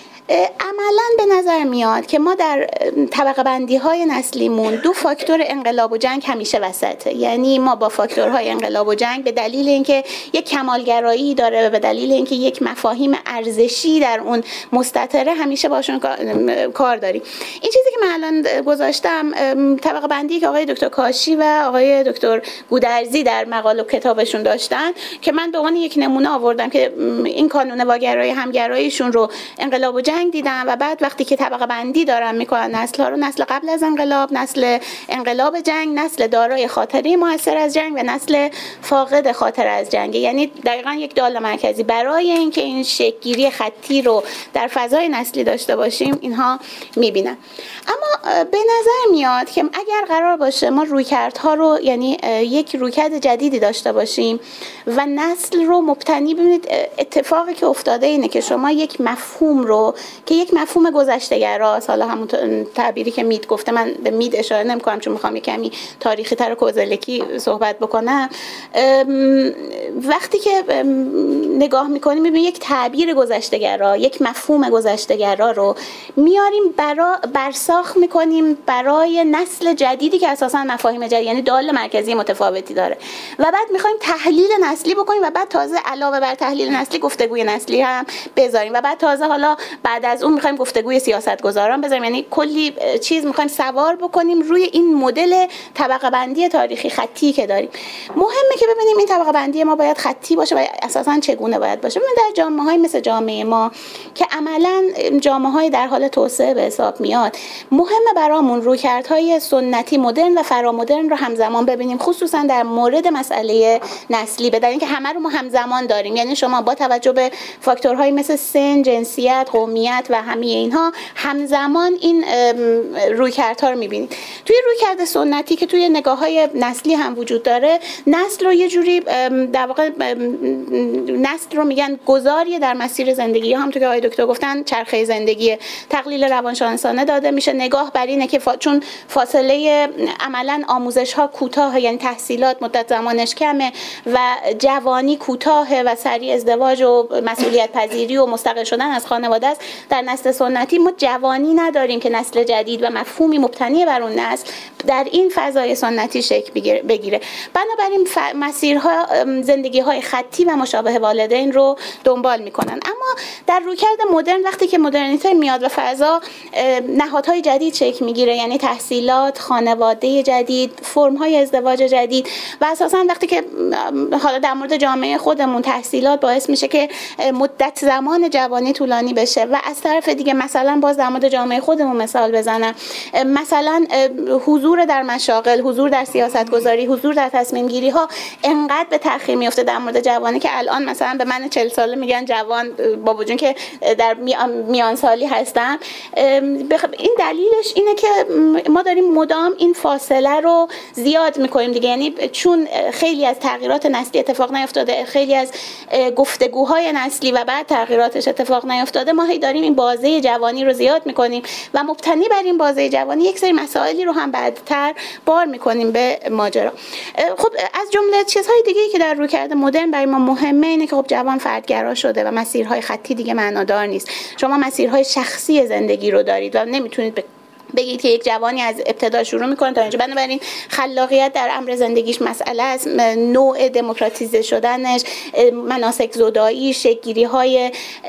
عملاً به نظر میاد که ما در طبقه بندی های نسلیمون دو فاکتور انقلاب و جنگ همیشه وسطه. یعنی ما با فاکتورهای انقلاب و جنگ به دلیل اینکه یک کمالگرایی داره و به دلیل اینکه یک مفاهیم ارزشی در اون مستتره همیشه باشون کار داریم. این چیزی که من الان گذاشتم طبقه بندی که آقای دکتر کاشی و آقای دکتر گودرزی در مقاله و کتابشون داشتن که من به عنوان یک نمونه آوردم که این کانون واگرایی همگراییشون رو انقلاب و جنگ دیدم و بعد وقتی که طبقه بندی دارن میکنن نسل ها رو، نسل قبل از انقلاب، نسل انقلاب جنگ، نسل دارای خاطره موثر از جنگ و نسل فاقد خاطره از جنگ. یعنی دقیقاً یک دال مرکزی برای اینکه این شکل‌گیری خطی رو در فضای نسلی داشته باشیم اینها میبینن. اما به نظر میاد که اگر قرار باشه ما رویکردها رو، یعنی یک رویکرد جدیدی داشته باشیم و نسل رو مبتنی، ببینید اتفاقی که افتاده اینه که شما یک مفهوم رو که یک مفهوم گذشته‌گراست. حالا همون تعبیری که مید گفته، من به مید اشاره نمی‌کنم چون می‌خوام کمی تاریخی تر و کوزلکی صحبت بکنم. وقتی که نگاه می‌کنیم می‌بینیم یک تعبیر گذشته‌گرا، یک مفهوم گذشته‌گرا رو میاریم برساخت می‌کنیم برای نسل جدیدی که اساساً مفاهیم جدید، یعنی دال مرکزی متفاوتی داره، و بعد می‌خوایم تحلیل نسلی بکنیم و بعد تازه علاوه بر تحلیل نسلی گفتگوی نسلی هم بذاریم و بعد تازه حالا بعد از اون می‌خوایم گفتگوی سیاستگزاران بذاریم. یعنی کلی چیز می‌خوایم سوار بکنیم روی این مدل طبقه بندی تاریخی خطی که داریم. مهمه که ببینیم این طبقه بندی ما باید خطی باشه و اساساً چگونه باید باشه. ببینید در جامعه‌های مثل جامعه ما که عملاً جامعه‌های در حال توسعه به حساب میاد، مهمه برامون رویکردهای سنتی، مدرن و فرامدرن رو همزمان ببینیم، خصوصاً در مورد مسئله نسلی، بدون اینکه همه رو ما همزمان داریم. یعنی شما با توجه به فاکتورهای مثل سن، جنسیت، قومیت و همه اینها همزمان این رویکردها رو می‌بینید. توی رویکرد سنتی که توی نگاه‌های نسلی هم وجود داره، نسل رو یه جوری در واقع نسل رو میگن گذاری در مسیر زندگی، هم تو که آقای دکتر گفتن چرخه زندگی، تقلیل روانشناسانه داده میشه. نگاه بر اینه که چون فاصله عملاً آموزش‌ها کوتاه، یعنی تحصیلات مدت زمانش کمه و جوانی کوتاه و سریع ازدواج و مسئولیت پذیری و مستقل شدن از خانواده است، در نسل سنتی ما جوانی نداریم که نسل جدید و مفهومی مبتنی بر اون نسل در این فضای سنتی شکل بگیره. بنابراین مسیرها زندگی‌های خطی و مشابه والدین رو دنبال میکنن. اما در رویکرد مدرن وقتی که مدرنیته میاد و فضا نهادهای جدید شکل میگیره، یعنی تحصیلات، خانواده جدید، فرم‌های ازدواج جدید و اساساً وقتی که حالا در مورد جامعه خودمون تحصیلات باعث میشه که مدت زمان جوانی طولانی بشه و از طرف دیگه مثلا باز در مورد جامعه خودمون مثال بزنم، مثلا حضور در مشاغل، حضور در سیاستگذاری، حضور در تصمیم گیری ها انقدر به تأخیر میفته در مورد جوانی که الان مثلا به من 40 ساله میگن جوان، با وجود که در میان سالی هستم. این دلیلش اینه که ما داریم مدام این فاصله رو زیاد میکنیم دیگه، یعنی چون خیلی از تغییرات نسلی اتفاق نیفتاده، خیلی از گفتگوهای نسلی و بعد تغییراتش اتفاق نیفتاده، ما هی داریم این بازه جوانی رو زیاد میکنیم و مبتنی بر این بازه جوانی یک سری مسائلی رو هم بعدتر بار میکنیم به ماجرا. خب از جمله چیزهای دیگه‌ای که در رویکرد مدرن برای ما مهمه اینه که خب جوان فردگرا شده و مسیرهای خطی دیگه معنادار نیست. شما مسیرهای شخصی زندگی رو دارید و نمیتونید بگید که یک جوانی از ابتدا شروع میکنه تا اینجا. بنابراین خلاقیت در امر زندگیش مسئله است، نوع دموکراتیزه شدنش، مناسک زدایی، شکل‌گیری‌های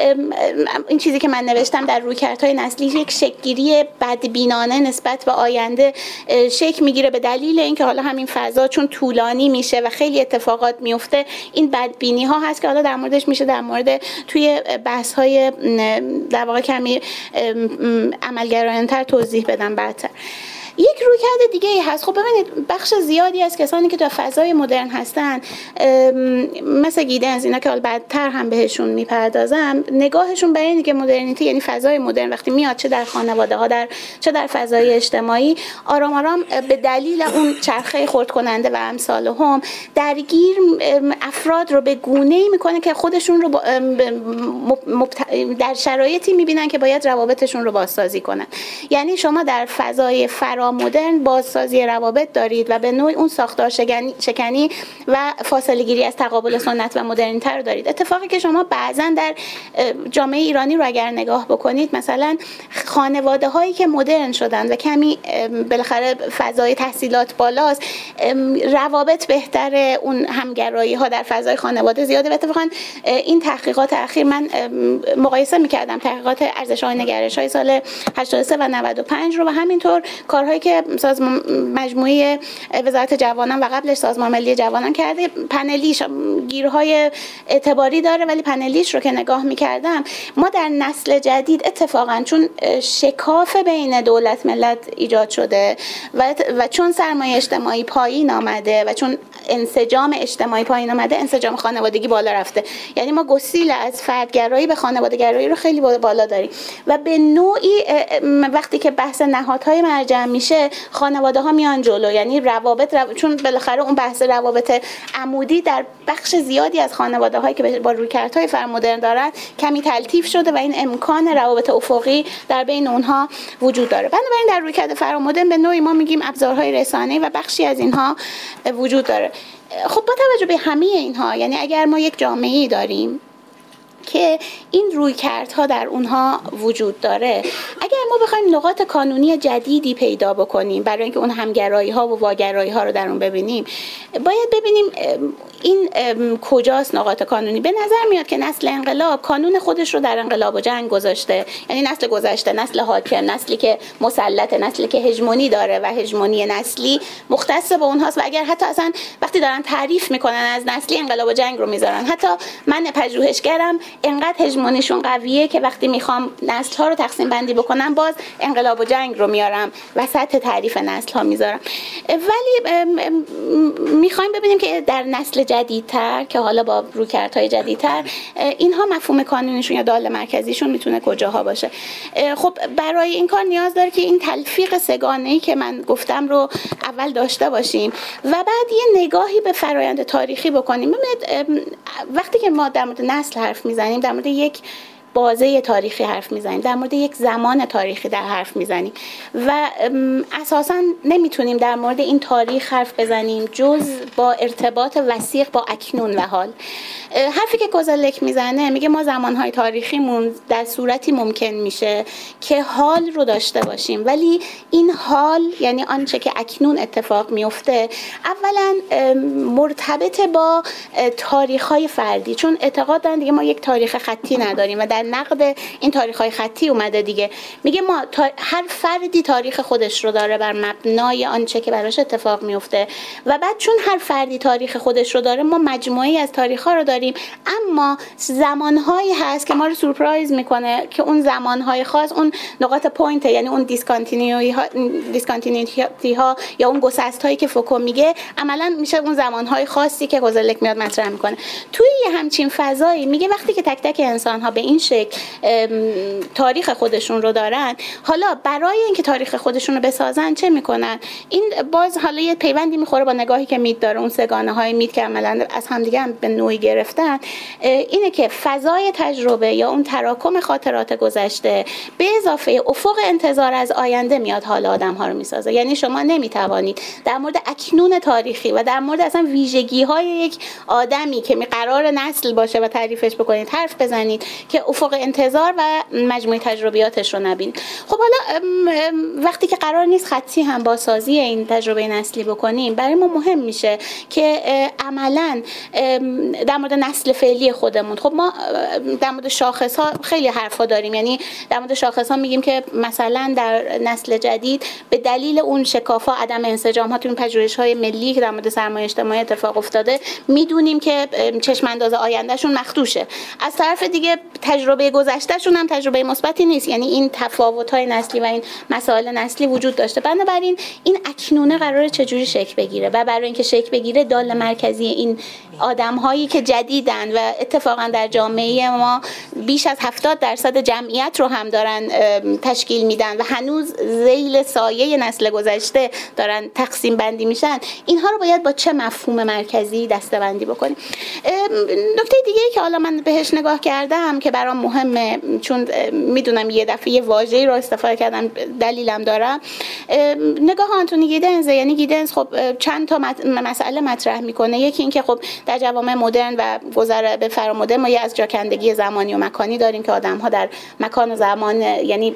این چیزی که من نوشتم در رویکردهای نسلی، یک شکل‌گیری بدبینانه نسبت به آینده شکل میگیره به دلیل اینکه حالا همین فضا چون طولانی میشه و خیلی اتفاقات میفته، این بدبینی ها هست که حالا در موردش میشه در مورد توی بحث‌های در واقع کمی عملگرایانه‌تر توضیح بدم بعدتر. یک رویکرد دیگه ای هست. خب ببینید بخش زیادی از کسانی که تو فضای مدرن هستن مثل گیدنز، اینا که حالا بعدتر هم بهشون میپردازم، نگاهشون به اینه که مدرنیته یعنی فضای مدرن وقتی میاد چه در خانواده ها چه در فضای اجتماعی، آرام آرام به دلیل اون چرخه خرد کننده و امثالهم درگیر افراد رو به گونه‌ای میکنه که خودشون رو در شرایطی میبینن که باید روابطشون رو بازسازی کنن. یعنی شما در فضای مدرن بازسازی روابط دارید و به نوعی اون ساختار شکنی و فاصله گیری از تقابل سنت و مدرنیته رو دارید. اتفاقی که شما بعضا در جامعه ایرانی رو اگر نگاه بکنید، مثلا خانواده هایی که مدرن شدن و کمی بالاخره فضای تحصیلات بالاست، روابط بهتره، اون همگرایی ها در فضای خانواده زیاده. و اتفاقا این تحقیقات اخیر من مقایسه می‌کردم تحقیقات ارزش‌های نگرش‌های سال 83 و 95 رو و همینطور کارهایی که مجموعه وزارت جوانان و قبلش سازمان ملی جوانان کرده. پنلیش گیرهای اعتباری داره ولی پنلیش رو که نگاه می‌کردم، ما در نسل جدید اتفاقا چون شکاف بین دولت ملت ایجاد شده و چون سرمایه اجتماعی پایین آمده و چون انسجام اجتماعی پایین اومده، انسجام خانوادگی بالا رفته. یعنی ما گسیل از فردگرایی به خانواده‌گرایی رو خیلی بالا داریم و به نوعی وقتی که بحث نهادهای مرجع میشه خانواده‌ها میان جلو. یعنی روابط چون بالاخره اون بحث روابط عمودی در بخش زیادی از خانواده‌هایی که با رویکردهای فرامدرن دارن کمی تلطیف شده و این امکان روابط افقی در بین اونها وجود داره. بنابراین در رویکرد فرامدرن به نوعی ما میگیم ابزارهای رسانه‌ای و بخشی از اینها وجود داره. خب با توجه به همه اینها، یعنی اگر ما یک جامعه‌ای داریم که این رویکردها در اونها وجود داره، اگر ما بخوایم نقاط کانونی جدیدی پیدا بکنیم برای اینکه اون همگرایی‌ها و واگرایی‌ها رو در اون ببینیم، باید ببینیم این کجاست نقاط کانونی. به نظر میاد که نسل انقلاب کانون خودش رو در انقلاب و جنگ گذاشته. یعنی نسل گذشته، نسل حاکم، نسلی که مسلطه، نسلی که هژمونی داره و هژمونی نسلی مختص به اونهاست و اگر حتی اصلا وقتی دارن تعریف میکنن از نسلی انقلاب و جنگ رو میذارن، حتی من پژوهشگرم انقدر هژمونیشون قویه که وقتی میخوام نسل‌ها رو تقسیم بندی بکنم باز انقلاب و جنگ رو میارم وسط تعریف نسل‌ها میذارم. ولی میخوایم ببینیم که در نسل جدیدتر که حالا با رویکردهای جدیدتر اینها مفهوم کانونیشون یا دال مرکزیشون میتونه کجاها باشه. خب برای این کار نیاز داره که این تلفیق سه‌گانه‌ای که من گفتم رو اول داشته باشیم و بعد یه نگاهی به فرآیند تاریخی بکنیم. ببینید وقتی که ما در مورد نسل حرف میزنیم در مورد یک بازه تاریخی حرف میزنیم، در مورد یک زمان تاریخی در حرف میزنیم و اساساً نمیتونیم در مورد این تاریخ حرف بزنیم جز با ارتباط وثیق با اکنون و حال. حرفی که کوزلک میزنه میگه ما زمانهای تاریخیمون در صورتی ممکن میشه که حال رو داشته باشیم، ولی این حال یعنی آنچه که اکنون اتفاق میفته اولا مرتبط با تاریخ‌های فردی، چون اعتقاد دارن دیگه ما یک تاریخ خطی نداریم و در نقد این تاریخ‌های خطی اومده دیگه. میگه ما هر فردی تاریخ خودش رو داره بر مبنای آنچه که براش اتفاق میفته و بعد چون هر فردی تاریخ خودش رو داره ما مجموعه‌ای از تاریخ‌ها رو داریم، اما زمانهایی هست که ما رو سورپرایز میکنه که اون زمانهای خاص اون نقاط پوینت، یعنی اون دیسکانتینیتی ها یا اون گسست هایی که فوکو میگه عملا میشه اون زمانهای خاصی که کوزلک میاد مطرح میکنه. توی یه همچین فضایی میگه وقتی که تک تک انسان ها به این شکل تاریخ خودشون رو دارن، حالا برای اینکه تاریخ خودشون رو بسازن چه میکنن؟ این باز حالا یه پیوندی میخوره با نگاهی که مید داره، اون سگانه های مید که عملا از همدیگه هم به نوعی گرفتن، اینه که فضای تجربه یا اون تراکم خاطرات گذشته به اضافه افق انتظار از آینده میاد حال آدم ها رو میسازه. یعنی شما نمیتوانید در مورد اکنون تاریخی و در مورد اصلا ویژگی های یک آدمی که قرار نسل باشه و تعریفش بکنید حرف بزنید که افق انتظار و مجموعه تجربیاتش رو نبینید. خب حالا وقتی که قرار نیست خطی هم با سازی این تجربه نسلی بکنیم، برای ما مهم میشه که عملاً در مورد نسل فعلی خودمون، خب ما در مورد شاخص ها خیلی حرفا داریم، یعنی در مورد شاخص ها میگیم که مثلا در نسل جدید به دلیل اون شکاف ها، عدم انسجام ها تو این پژوهش های ملی که در مورد سرمایه اجتماعی اتفاق افتاده میدونیم که چشم انداز آیندهشون مخدوشه. از طرف دیگه تجربه گذشتهشون هم تجربه مثبتی نیست، یعنی این تفاوت های نسلی و این مسائل نسلی وجود داشته. بنابراین این اکنونه قراره چجوری شکل بگیره و برای اینکه شکل بگیره دال مرکزی این آدم هایی که جدیدن و اتفاقا در جامعه ما بیش از 70% جمعیت رو هم دارن تشکیل میدن و هنوز ذیل سایه نسل گذشته دارن تقسیم بندی میشن، اینها رو باید با چه مفهوم مرکزی دسته‌بندی بکنیم. نکته دیگه که حالا من بهش نگاه کردم که برام مهمه، چون میدونم یه دفعه یه واژه‌ای رو استفاده کردم دلیلم دارم، نگاه آنتونی گیدنز. یعنی گیدنز خب چند تا مسئله مطرح میکنه. یکی این که خب در جوامع مدرن و گذر به فرامدرن ما یه از جاکندگی زمانی و مکانی داریم که آدم‌ها در مکان و زمان، یعنی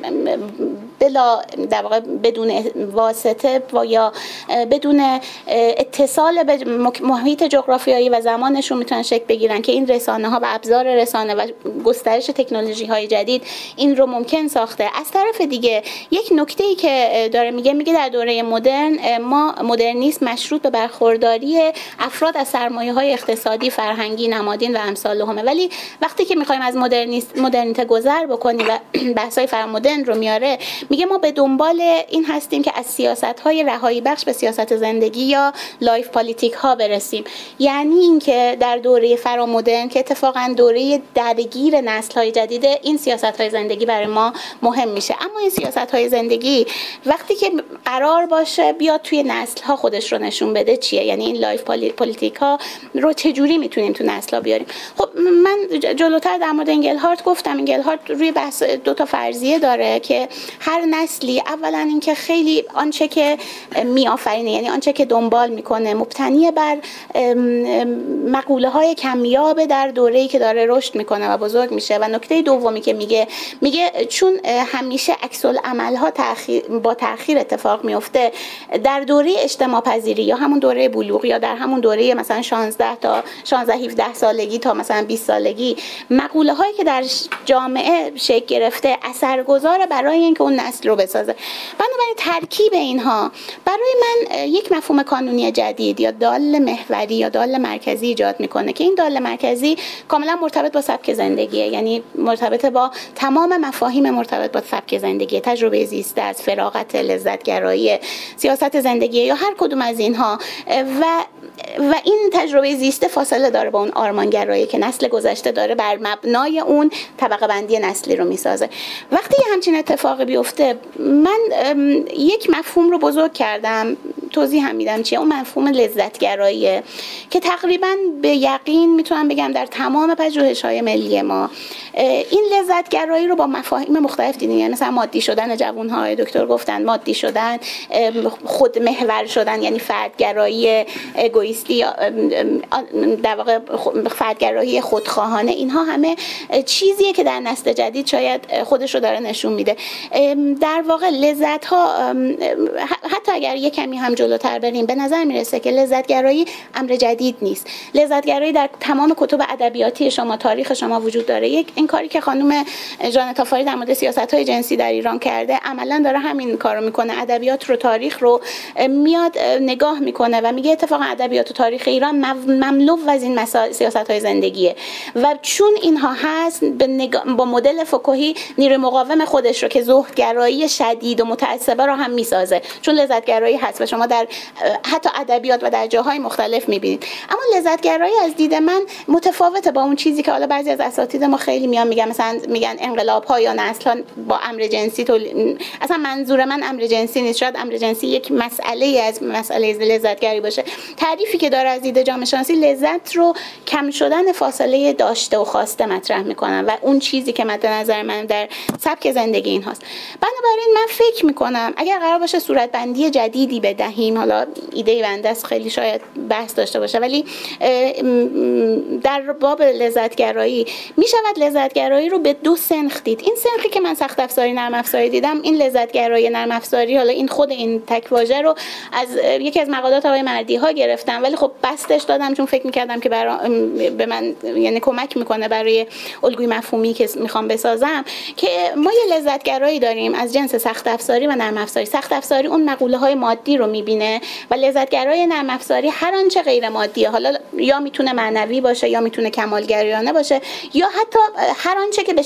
بلا در واقع بدون واسطه و یا بدون اتصال به محیط جغرافیایی و زمانشون میتونن شکل بگیرن که این رسانه ها و ابزار رسانه و گسترش تکنولوژی های جدید این رو ممکن ساخته. از طرف دیگه یک نکته‌ای که داره میگه در دوره مدرن ما مدرنیسم مشروط به برخورداری افراد از سرمایه‌های اقتصادی، فرهنگی، نمادین و امثالهمه، ولی وقتی که میخوایم از مدرنیته گذر بکنیم و بحث‌های فرامدرن رو میاره، میگه ما به دنبال این هستیم که از سیاست‌های رهایی بخش به سیاست زندگی یا لایف پالیتیک ها برسیم. یعنی اینکه در دوره فرامدرن که اتفاقا دوره درگیر نسل‌های جدیده، این سیاست‌های زندگی برای ما مهم میشه. اما این سیاست‌های زندگی وقتی که قرار باشه بیاد توی نسل‌ها خودش رو نشون بده چیه، یعنی این لایف پالیتیک ها رو چجوری میتونیم تو نسل‌ها بیاریم. خب من جلوتر در مورد انگلهارت گفتم، انگلهارت روی بحث 2 فرضیه داره که هر نسلی اولا اینکه خیلی آنچه که میآفرینه، یعنی آنچه که دنبال میکنه، مبتنی بر مقوله های کمیاب در دوره‌ای که داره رشد میکنه و بزرگ میشه. و نکته دومی که میگه چون همیشه عکس العمل ها با تأخیر اتفاق میفته، در دوره اجتماع پذیری یا همون دوره بلوغ یا در همون دوره مثلا 16-17 سالگی تا مثلا 20 سالگی، مقوله هایی که در جامعه شکل گرفته اثرگذار برای اینکه اون نسل رو بسازه. بنابراین ترکیب اینها برای من یک مفهوم کانونی جدید یا دال محوری یا دال مرکزی ایجاد میکنه که این دال مرکزی کاملا مرتبط با سبک زندگیه، یعنی مرتبط با تمام مفاهیم مرتبط با سبک زندگی، تجربه زیسته از فراغت، لذتگرایی، سیاست زندگی یا هر کدوم از اینها. و این تجربه زیسته فاصله داره با اون آرمانگرایی که نسل گذشته داره بر مبنای اون طبقه بندی نسلی رو میسازه. وقتی همچین اتفاقی بیفته، من یک مفهوم رو بزرگ کردم، توضیح هم میدم چیه. اون مفهوم لذتگراییه که تقریبا به یقین میتونم بگم در تمام پژوهش‌های ملی ما این لذتگرایی رو با مفاهیم مختلف دیدیم. یعنی مثلا مادی شدن جوان‌ها، دکتر گفتن مادی شدن، خود محور شدن، یعنی فردگرایی اگوئیستی، در واقع فردگرایی خودخواهانه، اینها همه چیزیه که در نسل جدید شاید خودش رو داره نشون میده. در واقع لذت ها، حتی اگر یک کمی هم جلوتر بریم، به نظر میرسه که لذتگرایی امر جدید نیست. لذتگرایی در تمام کتب ادبیاتی شما، تاریخ شما وجود داره. این کاری که خانم ژانت آفاری در مورد سیاست‌های جنسی در ایران کرده، عملاً داره همین کارو میکنه. ادبیات رو، تاریخ رو میاد نگاه میکنه و میگه اتفاقا ادبیات و تاریخ ایران مملو از این سیاست‌های زندگیه و چون اینها هست با مدل فوکوهی نیروی مقاوم خودش رو که زهدگرایی شدید و متعصبه رو هم میسازه، چون لذتگرایی هست و شما در حتی ادبیات و در جاهای مختلف میبینید. اما لذتگرایی از دید من متفاوته با اون چیزی که حالا بعضی از اساتید ما خیلی میگن، مثلا میگن انقلاب‌ها یا نسل‌ها با امر جنسی اصلا منظور من امر جنسی نیست، شاید امر جنسی یک مسئله از مسئله لذتگری باشه. تعریفی که داره از دید جامعه شناسی، لذت رو کم شدن فاصله داشته و خواسته مطرح میکنن و اون چیزی که مد نظر من در سبک زندگی این هست. بنابراین من فکر میکنم اگر قرار باشه صورتبندی جدیدی بدهیم، حالا ایده بنده است خیلی شاید بحث داشته باشه، ولی در باب لذتگرایی میشود لذتگرایی رو به 2 سنخ دید. این سنخی که من سخت افزاری نرم افزاری دیدم، این لذتگرایی نرم افزاری، حالا این خود این تک واژه رو از یکی از مقالات آقای مردی ها گرفتم، ولی خب بستش دادم چون فکر میکردم که به من یعنی کمک میکنه برای الگوی مفهومی که میخوام بسازم، که ما یه لذتگرایی داریم از جنس سخت افزاری و نرم افزاری. سخت افزاری اون مقوله های مادی رو میبینه و لذتگرای نرم افزاری هر آنچه غیر مادیه، حالا یا میتونه معنوی باشه یا میتونه کمالگرایانه باشه یا حتی هر آنچه که به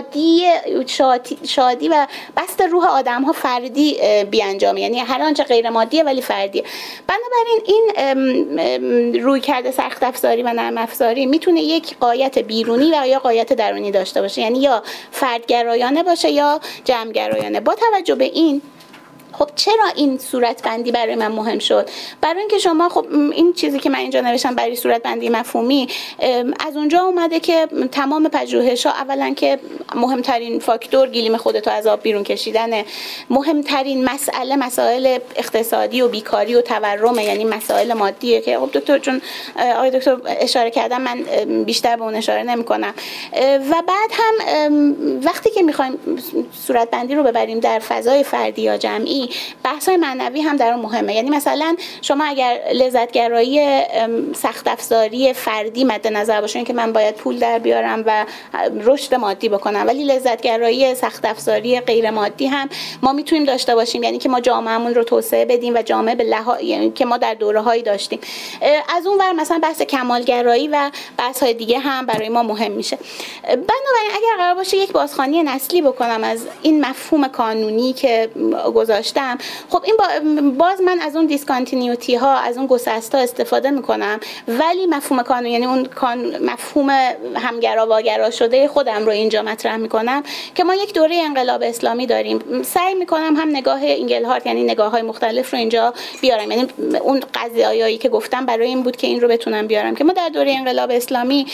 شادی و بست روح آدم‌ها فردی بیانجامه، یعنی هر آنچه غیر مادیه ولی فردیه. بنابراین این روی کرده سخت افزاری و نرم افزاری میتونه یک غایت بیرونی و یا غایت درونی داشته باشه، یعنی یا فردگرایانه باشه یا جمع‌گرایانه. با توجه به این، خب چرا این صورتبندی برای من مهم شد؟ برای اینکه شما خب این چیزی که من اینجا نوشتم برای صورتبندی مفهومی از اونجا اومده که تمام پژوهش‌ها اولا که مهمترین فاکتور گلیم خودتو از آب بیرون کشیدن، مهمترین مسائل اقتصادی و بیکاری و تورم، یعنی مسائل مادیه که خب دکتر چون آقای دکتر اشاره کردم من بیشتر به اون اشاره نمی‌کنم. و بعد هم وقتی که می‌خوایم صورتبندی رو ببریم در فضای فردی یا جمعی، اسلامی بحث‌های معنوی هم در اون مهمه. یعنی مثلا شما اگر لذتگرایی سخت افزاری فردی مد نظر باشه که من باید پول در بیارم و رشد مادی بکنم، ولی لذتگرایی سخت افزاری غیر مادی هم ما میتونیم داشته باشیم، یعنی که ما جامعهمون رو توسعه بدیم و جامعه به یعنی که ما در دوره‌هایی داشتیم. از اون ور مثلا بحث کمالگرایی و بحث‌های دیگه هم برای ما مهم میشه. بنابراین اگر قرار باشه یک بازخوانی نسلی بکنم از این مفهوم قانونی که گذاشتم، خب این باز من از اون دیسکانتینیوتی ها، از اون گسستا استفاده میکنم، ولی مفهوم قانون، یعنی اون مفهوم همگرا واگرا شده خودم رو اینجا مطرح میکنم که ما یک دوره انقلاب اسلامی داریم. سعی میکنم هم نگاه انگلهارت، یعنی نگاه‌های مختلف رو اینجا بیارم، یعنی اون قضیه‌ای که گفتم برای این بود که این رو بتونم بیارم که ما در دوره انقلاب اسلامی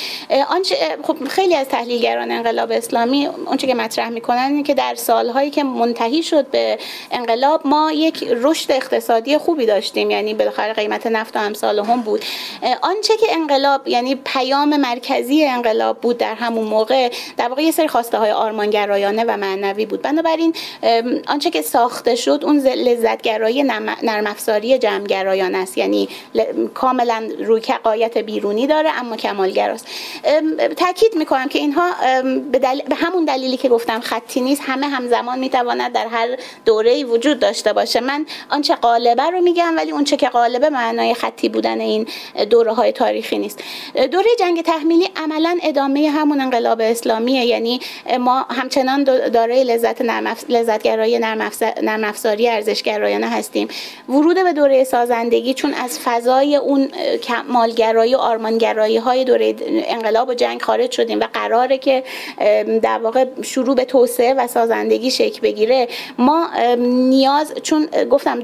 خب خیلی از تحلیلگران انقلاب اسلامی اونچه که مطرح میکنن اینه که در سالهایی که منتهی شد به انقلاب ما یک رشد اقتصادی خوبی داشتیم، یعنی بالاخره قیمت نفت و امثال هم بود. آنچه که انقلاب یعنی پیام مرکزی انقلاب بود در همون موقع در واقع یه سری خواسته های آرمانگرایانه و معنوی بود. بنابراین آنچه که ساخته شد اون لذتگرایی نرم افزاری جمع‌گرایانه است، یعنی کاملا روی غایت بیرونی داره اما کمالگراست. تاکید میکنم که اینها به همون دلیلی که گفتم خطی نیست، همه همزمان میتواند در هر دوره‌ای وجود داشته باشه. من آنچه غالبه رو میگم، ولی اونچه که غالبه معنای خطی بودن این دوره‌های تاریخی نیست. دوره جنگ تحمیلی عملاً ادامه همون انقلاب اسلامیه، یعنی ما همچنان دارای لذتگرایی نرم افزاری ارزشگرایانه هستیم. ورود به دوره سازندگی چون از فضای اون کمالگرایی و آرمانگرایی های دوره انقلاب و جنگ خارج شدیم و قراره که در واقع شروع به توسعه و سازندگی شکل بگیره، ما نیاز، چون گفتم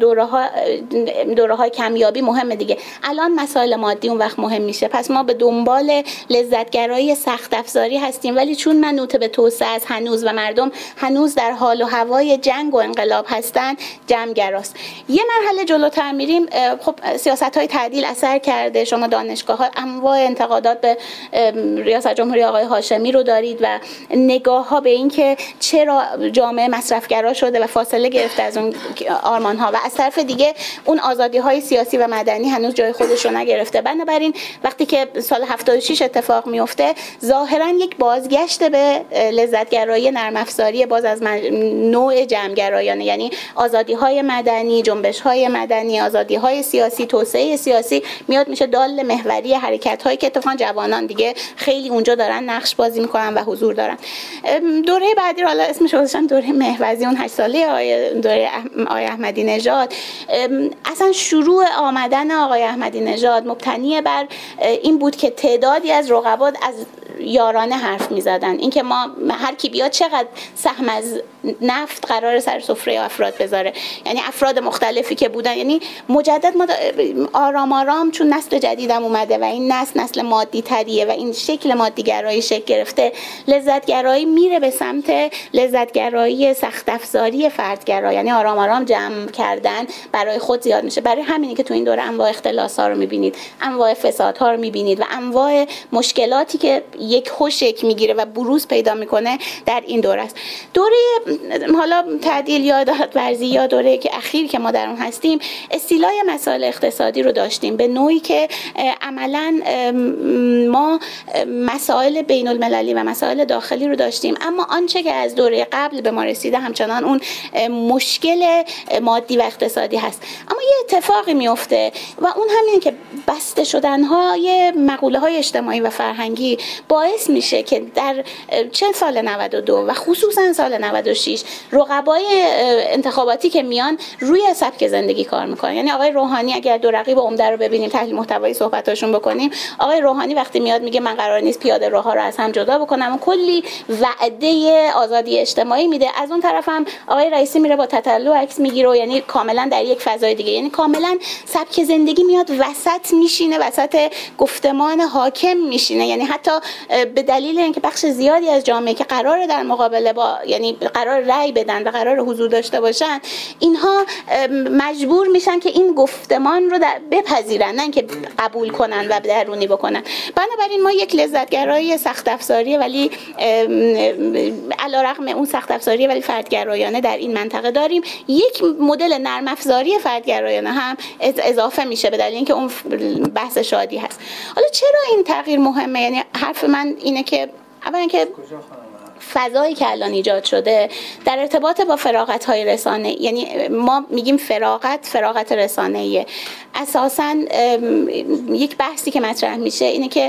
دوره های کمیابی مهمه دیگه، الان مسائل مادی اون وقت مهم میشه، پس ما به دنبال لذتگرایی سخت افزاری هستیم، ولی چون منوط به توسعه از هنوز و مردم هنوز در حال و هوای جنگ و انقلاب هستن، جمع‌گراست. یه مرحله جلوتر میریم، خب سیاست‌های تعدیل اثر کرده، شما دانشگاه‌ها انواع انتقادات به ریاست جمهوری آقای هاشمی رو دارید و نگاه‌ها به این که چرا جامعه مصرفگرا شده و فاصله گرفته از اون آرمان‌ها و از طرف دیگه اون آزادی‌های سیاسی و مدنی هنوز جای خودش رو نگرفته. بنابراین وقتی که سال 76 اتفاق میفته، ظاهراً یک بازگشت به لذتگرایی نرم افزاری باز از نوع جمع‌گرایانه، یعنی آزادی‌های مدنی، جنبش‌های مدنی، آزادی‌های سیاسی، توسعه سیاسی میاد میشه دال محوری حرکت‌هایی که اتفاقاً جوانان دیگه خیلی اونجا دارن نقش بازی میکنن و حضور دارن. دوره بعدی رو حالا اسمش رو گذاشتن دوره مهوزی، اون 8 ساله دوره آقای احمدی نژاد. اصلا شروع آمدن آقای احمدی نژاد مبتنی بر این بود که تعدادی از رقبا از یارانه حرف میزدن، اینکه ما هر کی بیاد چقدر سهم از نفت قرار سر سفره افراد بذاره، یعنی افراد مختلفی که بودن، یعنی مجدد ما آرام آرام چون نسل جدیدم اومده و این نسل مادی تریه و این شکل مادیگرایی شکل گرفته، لذتگرایی میره به سمت لذتگرایی سخت افزاری فردگرا، یعنی آرام آرام جمع کردن برای خود زیاد میشه. برای همینی که تو این دوره انواع اختلاس‌ها رو میبینید، انواع فسادها رو میبینید و انواع مشکلاتی که یک هوشک میگیره و بروز پیدا میکنه در این دوره است. دوره حالا تعدیل یا عدالت ورزی یا دوره که اخیر که ما در اون هستیم، استیلای مسائل اقتصادی رو داشتیم به نوعی که عملاً ما مسائل بین المللی و مسائل داخلی رو داشتیم، اما آنچه که از دوره قبل به ما رسیده همچنان اون مشکل مادی و اقتصادی هست. اما یه اتفاقی میفته و اون همینه که بسته شدن‌های مقوله‌های اجتماعی و فرهنگی باعث میشه که در چه سال 92 و خصوصا سال 96 رقبای انتخاباتی که میان روی سبک زندگی کار میکنن. یعنی آقای روحانی، اگر دو رقیب عمده رو ببینیم، تحلیل محتوایی صحبتاشون بکنیم، آقای روحانی وقتی میاد میگه من قرار نیست پیاده روها رو از هم جدا بکنم و کلی وعده آزادی اجتماعی میده، از اون طرف هم آقای رئیسی میره با تتلو عکس میگیره، یعنی کاملا در یک فضای دیگه، یعنی کاملا سبک زندگی میاد وسط میشینه، وسط گفتمان حاکم میشینه. یعنی حتی به دلیل اینکه بخش زیادی از جامعه که قراره در مقابله با، یعنی قرار قرار رأی بدن و قرار حضور داشته باشن، اینها مجبور میشن که این گفتمان رو بپذیرن، نه که قبول کنن و درونی بکنن. بنابراین ما یک لذتگرایی سخت افزاری ولی علیرغم اون سخت افزاری ولی فردگرایانه در این منطقه داریم. یک مدل نرم افزاری فردگرایانه هم اضافه میشه به دلیل اینکه اون بحث شادی هست. حالا چرا این تغییر مهمه؟ یعنی حرف من اینه که اولا که فضایی که الان ایجاد شده در ارتباط با فراغت‌های رسانه، یعنی ما میگیم فراغت رسانه‌ایه. اساساً یک بحثی که مطرح میشه اینه که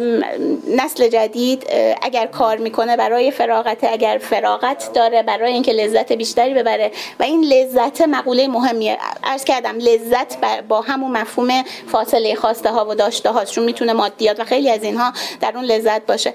نسل جدید اگر کار میکنه برای فراغت، اگر فراغت داره برای اینکه لذت بیشتری ببره و این لذت مقوله مهمیه. عرض کردم لذت با همون مفهوم فاصله خواسته ها و داشته هاست، چون میتونه مادیات و خیلی از اینها در اون لذت باشه.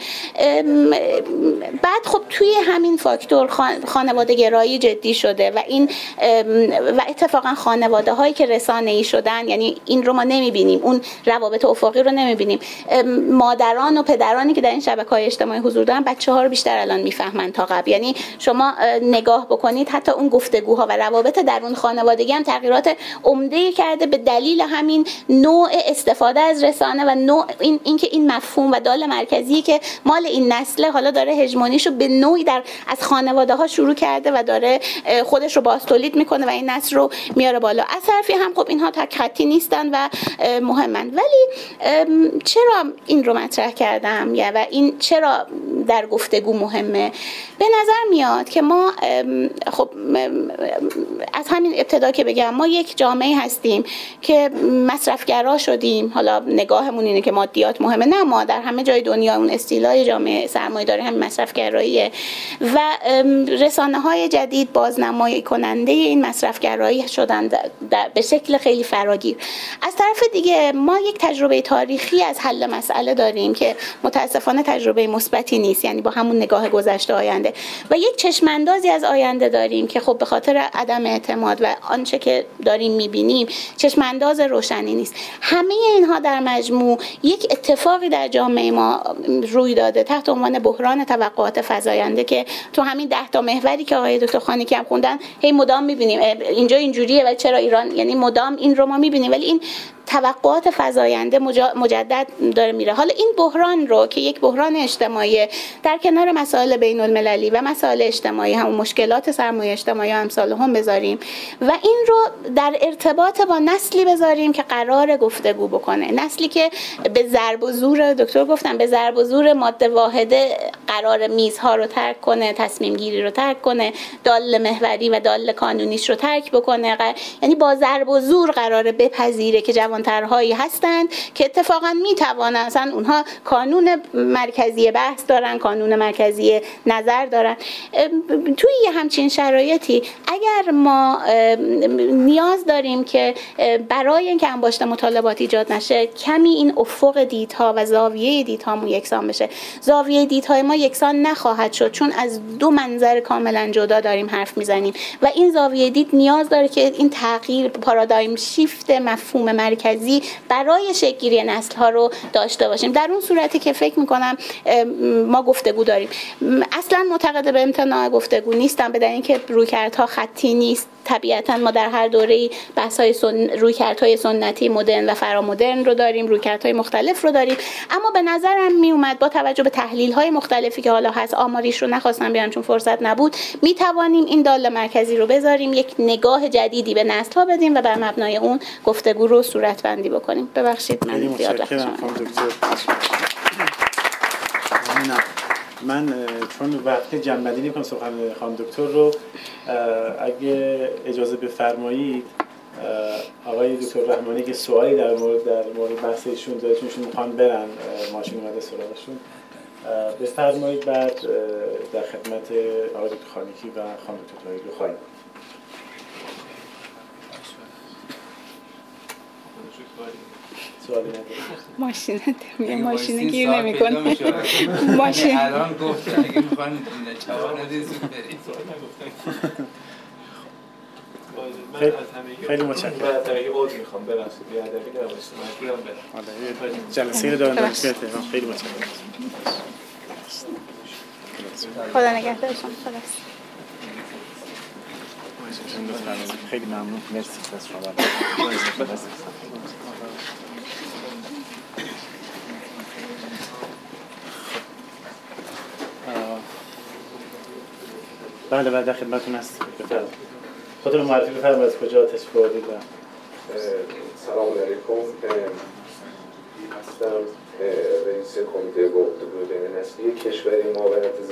بعد خب توی همین فاکتور خانواده گرایی جدی شده و این و اتفاقا خانواده هایی که رسانه‌ای شدن، یعنی این رو ما نمیبینیم، اون روابط افقی رو نمیبینیم. مادران و پدرانی که در این شبکه‌های اجتماعی حضور دارن بچه‌ها رو بیشتر الان میفهمن تا قبل. یعنی شما نگاه بکنید حتی اون گفتگوها و روابط درون خانوادگی هم تغییرات عمده‌ای کرده به دلیل همین نوع استفاده از رسانه و نوع اینکه این مفهوم و دال مرکزی که مال این نسل حالا داره هژمونیشو به نوعی از خانواده‌ها شروع کرده و داره خودش رو باز-تولید میکنه و این نسل رو میاره بالا. از طرفی هم خب اینها تک خطی نیستن و مهمن. ولی چرا این رو مطرح کردم و این چرا در گفتگو مهمه؟ به نظر میاد که ما خب از همین ابتدا که بگم ما یک جامعه هستیم که مصرفگرا شدیم. حالا نگاهمون اینه که مادیات مهمه، نه، ما در همه جای دنیا اون استیلای جامعه سرمایه‌داری هم مصرفگراییه و رسانه‌های جدید بازنمایی کننده این مصرفگرایی شدن به شکل خیلی فراگیر. از طرف دیگه ما یک تجربه تاریخی از حل مسئله داریم که متاسفانه تجربه مثبتی نیست، یعنی با همون نگاه گذشته آینده، و یک چشماندازی از آینده داریم که خب به خاطر عدم اعتماد و آنچه که داریم می‌بینیم چشمانداز روشنی نیست. همه اینها در مجموع یک اتفاقی در جامعه ما روی داده تحت عنوان بحران توقعات فزاینده که تو همین 10 تا محوری که آقای دکتر خانیکی هم خوندن هی مدام می‌بینیم اینجا اینجوریه و چرا ایران، یعنی مدام این رو ما می‌بینیم، ولی این توقعات فزاینده مجدد داره میره. حالا این بحران رو که یک بحران اجتماعی در کنار مسائل بین المللی و مسائل اجتماعی، همون مشکلات سرمایه اجتماعی و امثال هم بذاریم و این رو در ارتباط با نسلی بذاریم که قرار گفتگو بکنه، نسلی که به ضرب و زور، دکتر گفتم، به ضرب و زور ماده واحده قرار میزها رو ترک کنه، تصمیم گیری رو ترک کنه، دال محوری و دال کانونیش رو ترک بکنه، یعنی با ضرب و زور قرار بپذیره که جوانترهایی هستند که اتفاقا میتوانن، اصلا اونها کانون مرکزی بحث دارن، کانون مرکزی نظر دارن. توی یه همچین شرایطی اگر ما نیاز داریم که برای اینکه انباشت مطالبات ایجاد نشه کمی این افق دیدها و زاویه دیدهامون یکسان بشه. زاویه دیدهای ما یکسان نخواهد شد چون از دو منظر کاملا جدا داریم حرف میزنیم و این زاویه دید نیاز داره که این تغییر، پارادایم شیفت مفهوم مرکزی برای شکل‌گیری نسل‌ها رو داشته باشیم. در اون صورتی که فکر می‌کنم ما گفتگو داریم. اصلا معتقد به امتناع گفتگو نیستم، به دلیل اینکه رویکردها خطی نیست. طبیعتاً ما در هر دوره‌ای بحث‌های رویکردهای سنتی، مدرن و فرامدرن رو داریم، رویکردهای مختلف رو داریم، اما به نظرم میومد با توجه به تحلیل‌های مختلفی که حالا هست، آماریش رو نخواستم بیارم چون فرصت نبود، می‌توانیم این دال مرکزی رو بذاریم، یک نگاه جدیدی به نسل‌ها بدیم و بر مبنای اون گفتگو رو صورت‌بندی بکنیم. ببخشید من زیاد وقت شما. من چون وقت جنبندی نمی‌کنم سخن خانم دکتر رو، اگه اجازه بفرمایید آقای دکتر رحمانی که سوالی در مورد بحث ایشون داره، چون ایشون می‌خوان برن، ماشین اومده سراغشون، بفرمایید. بعد در خدمت آقای دکتر خانیکی و خانم دکتر طاهری خواهیم. سوالی نداره. ماشین گیر نمی‌کنه. ماشین الان گفت اگه می‌خوان جواب ندید برید. خیلی متشکرم. بعد از عود می‌خوام ببخشید بیادبی نباشه. من برم. جلسه رو دارم خیلی متشکرم. خدا نگهدارتون. خدا خدمتتون لطفاً. خیلی ممنون. مرسی از شما. بله در خدمتتون هست. بفرمایید. خودتون معرفی بفرمایید از کجا تشریف آوردید. سلام علیکم. هستم رئیس کمیته گفتگو بین‌نسلی کشوری معاونت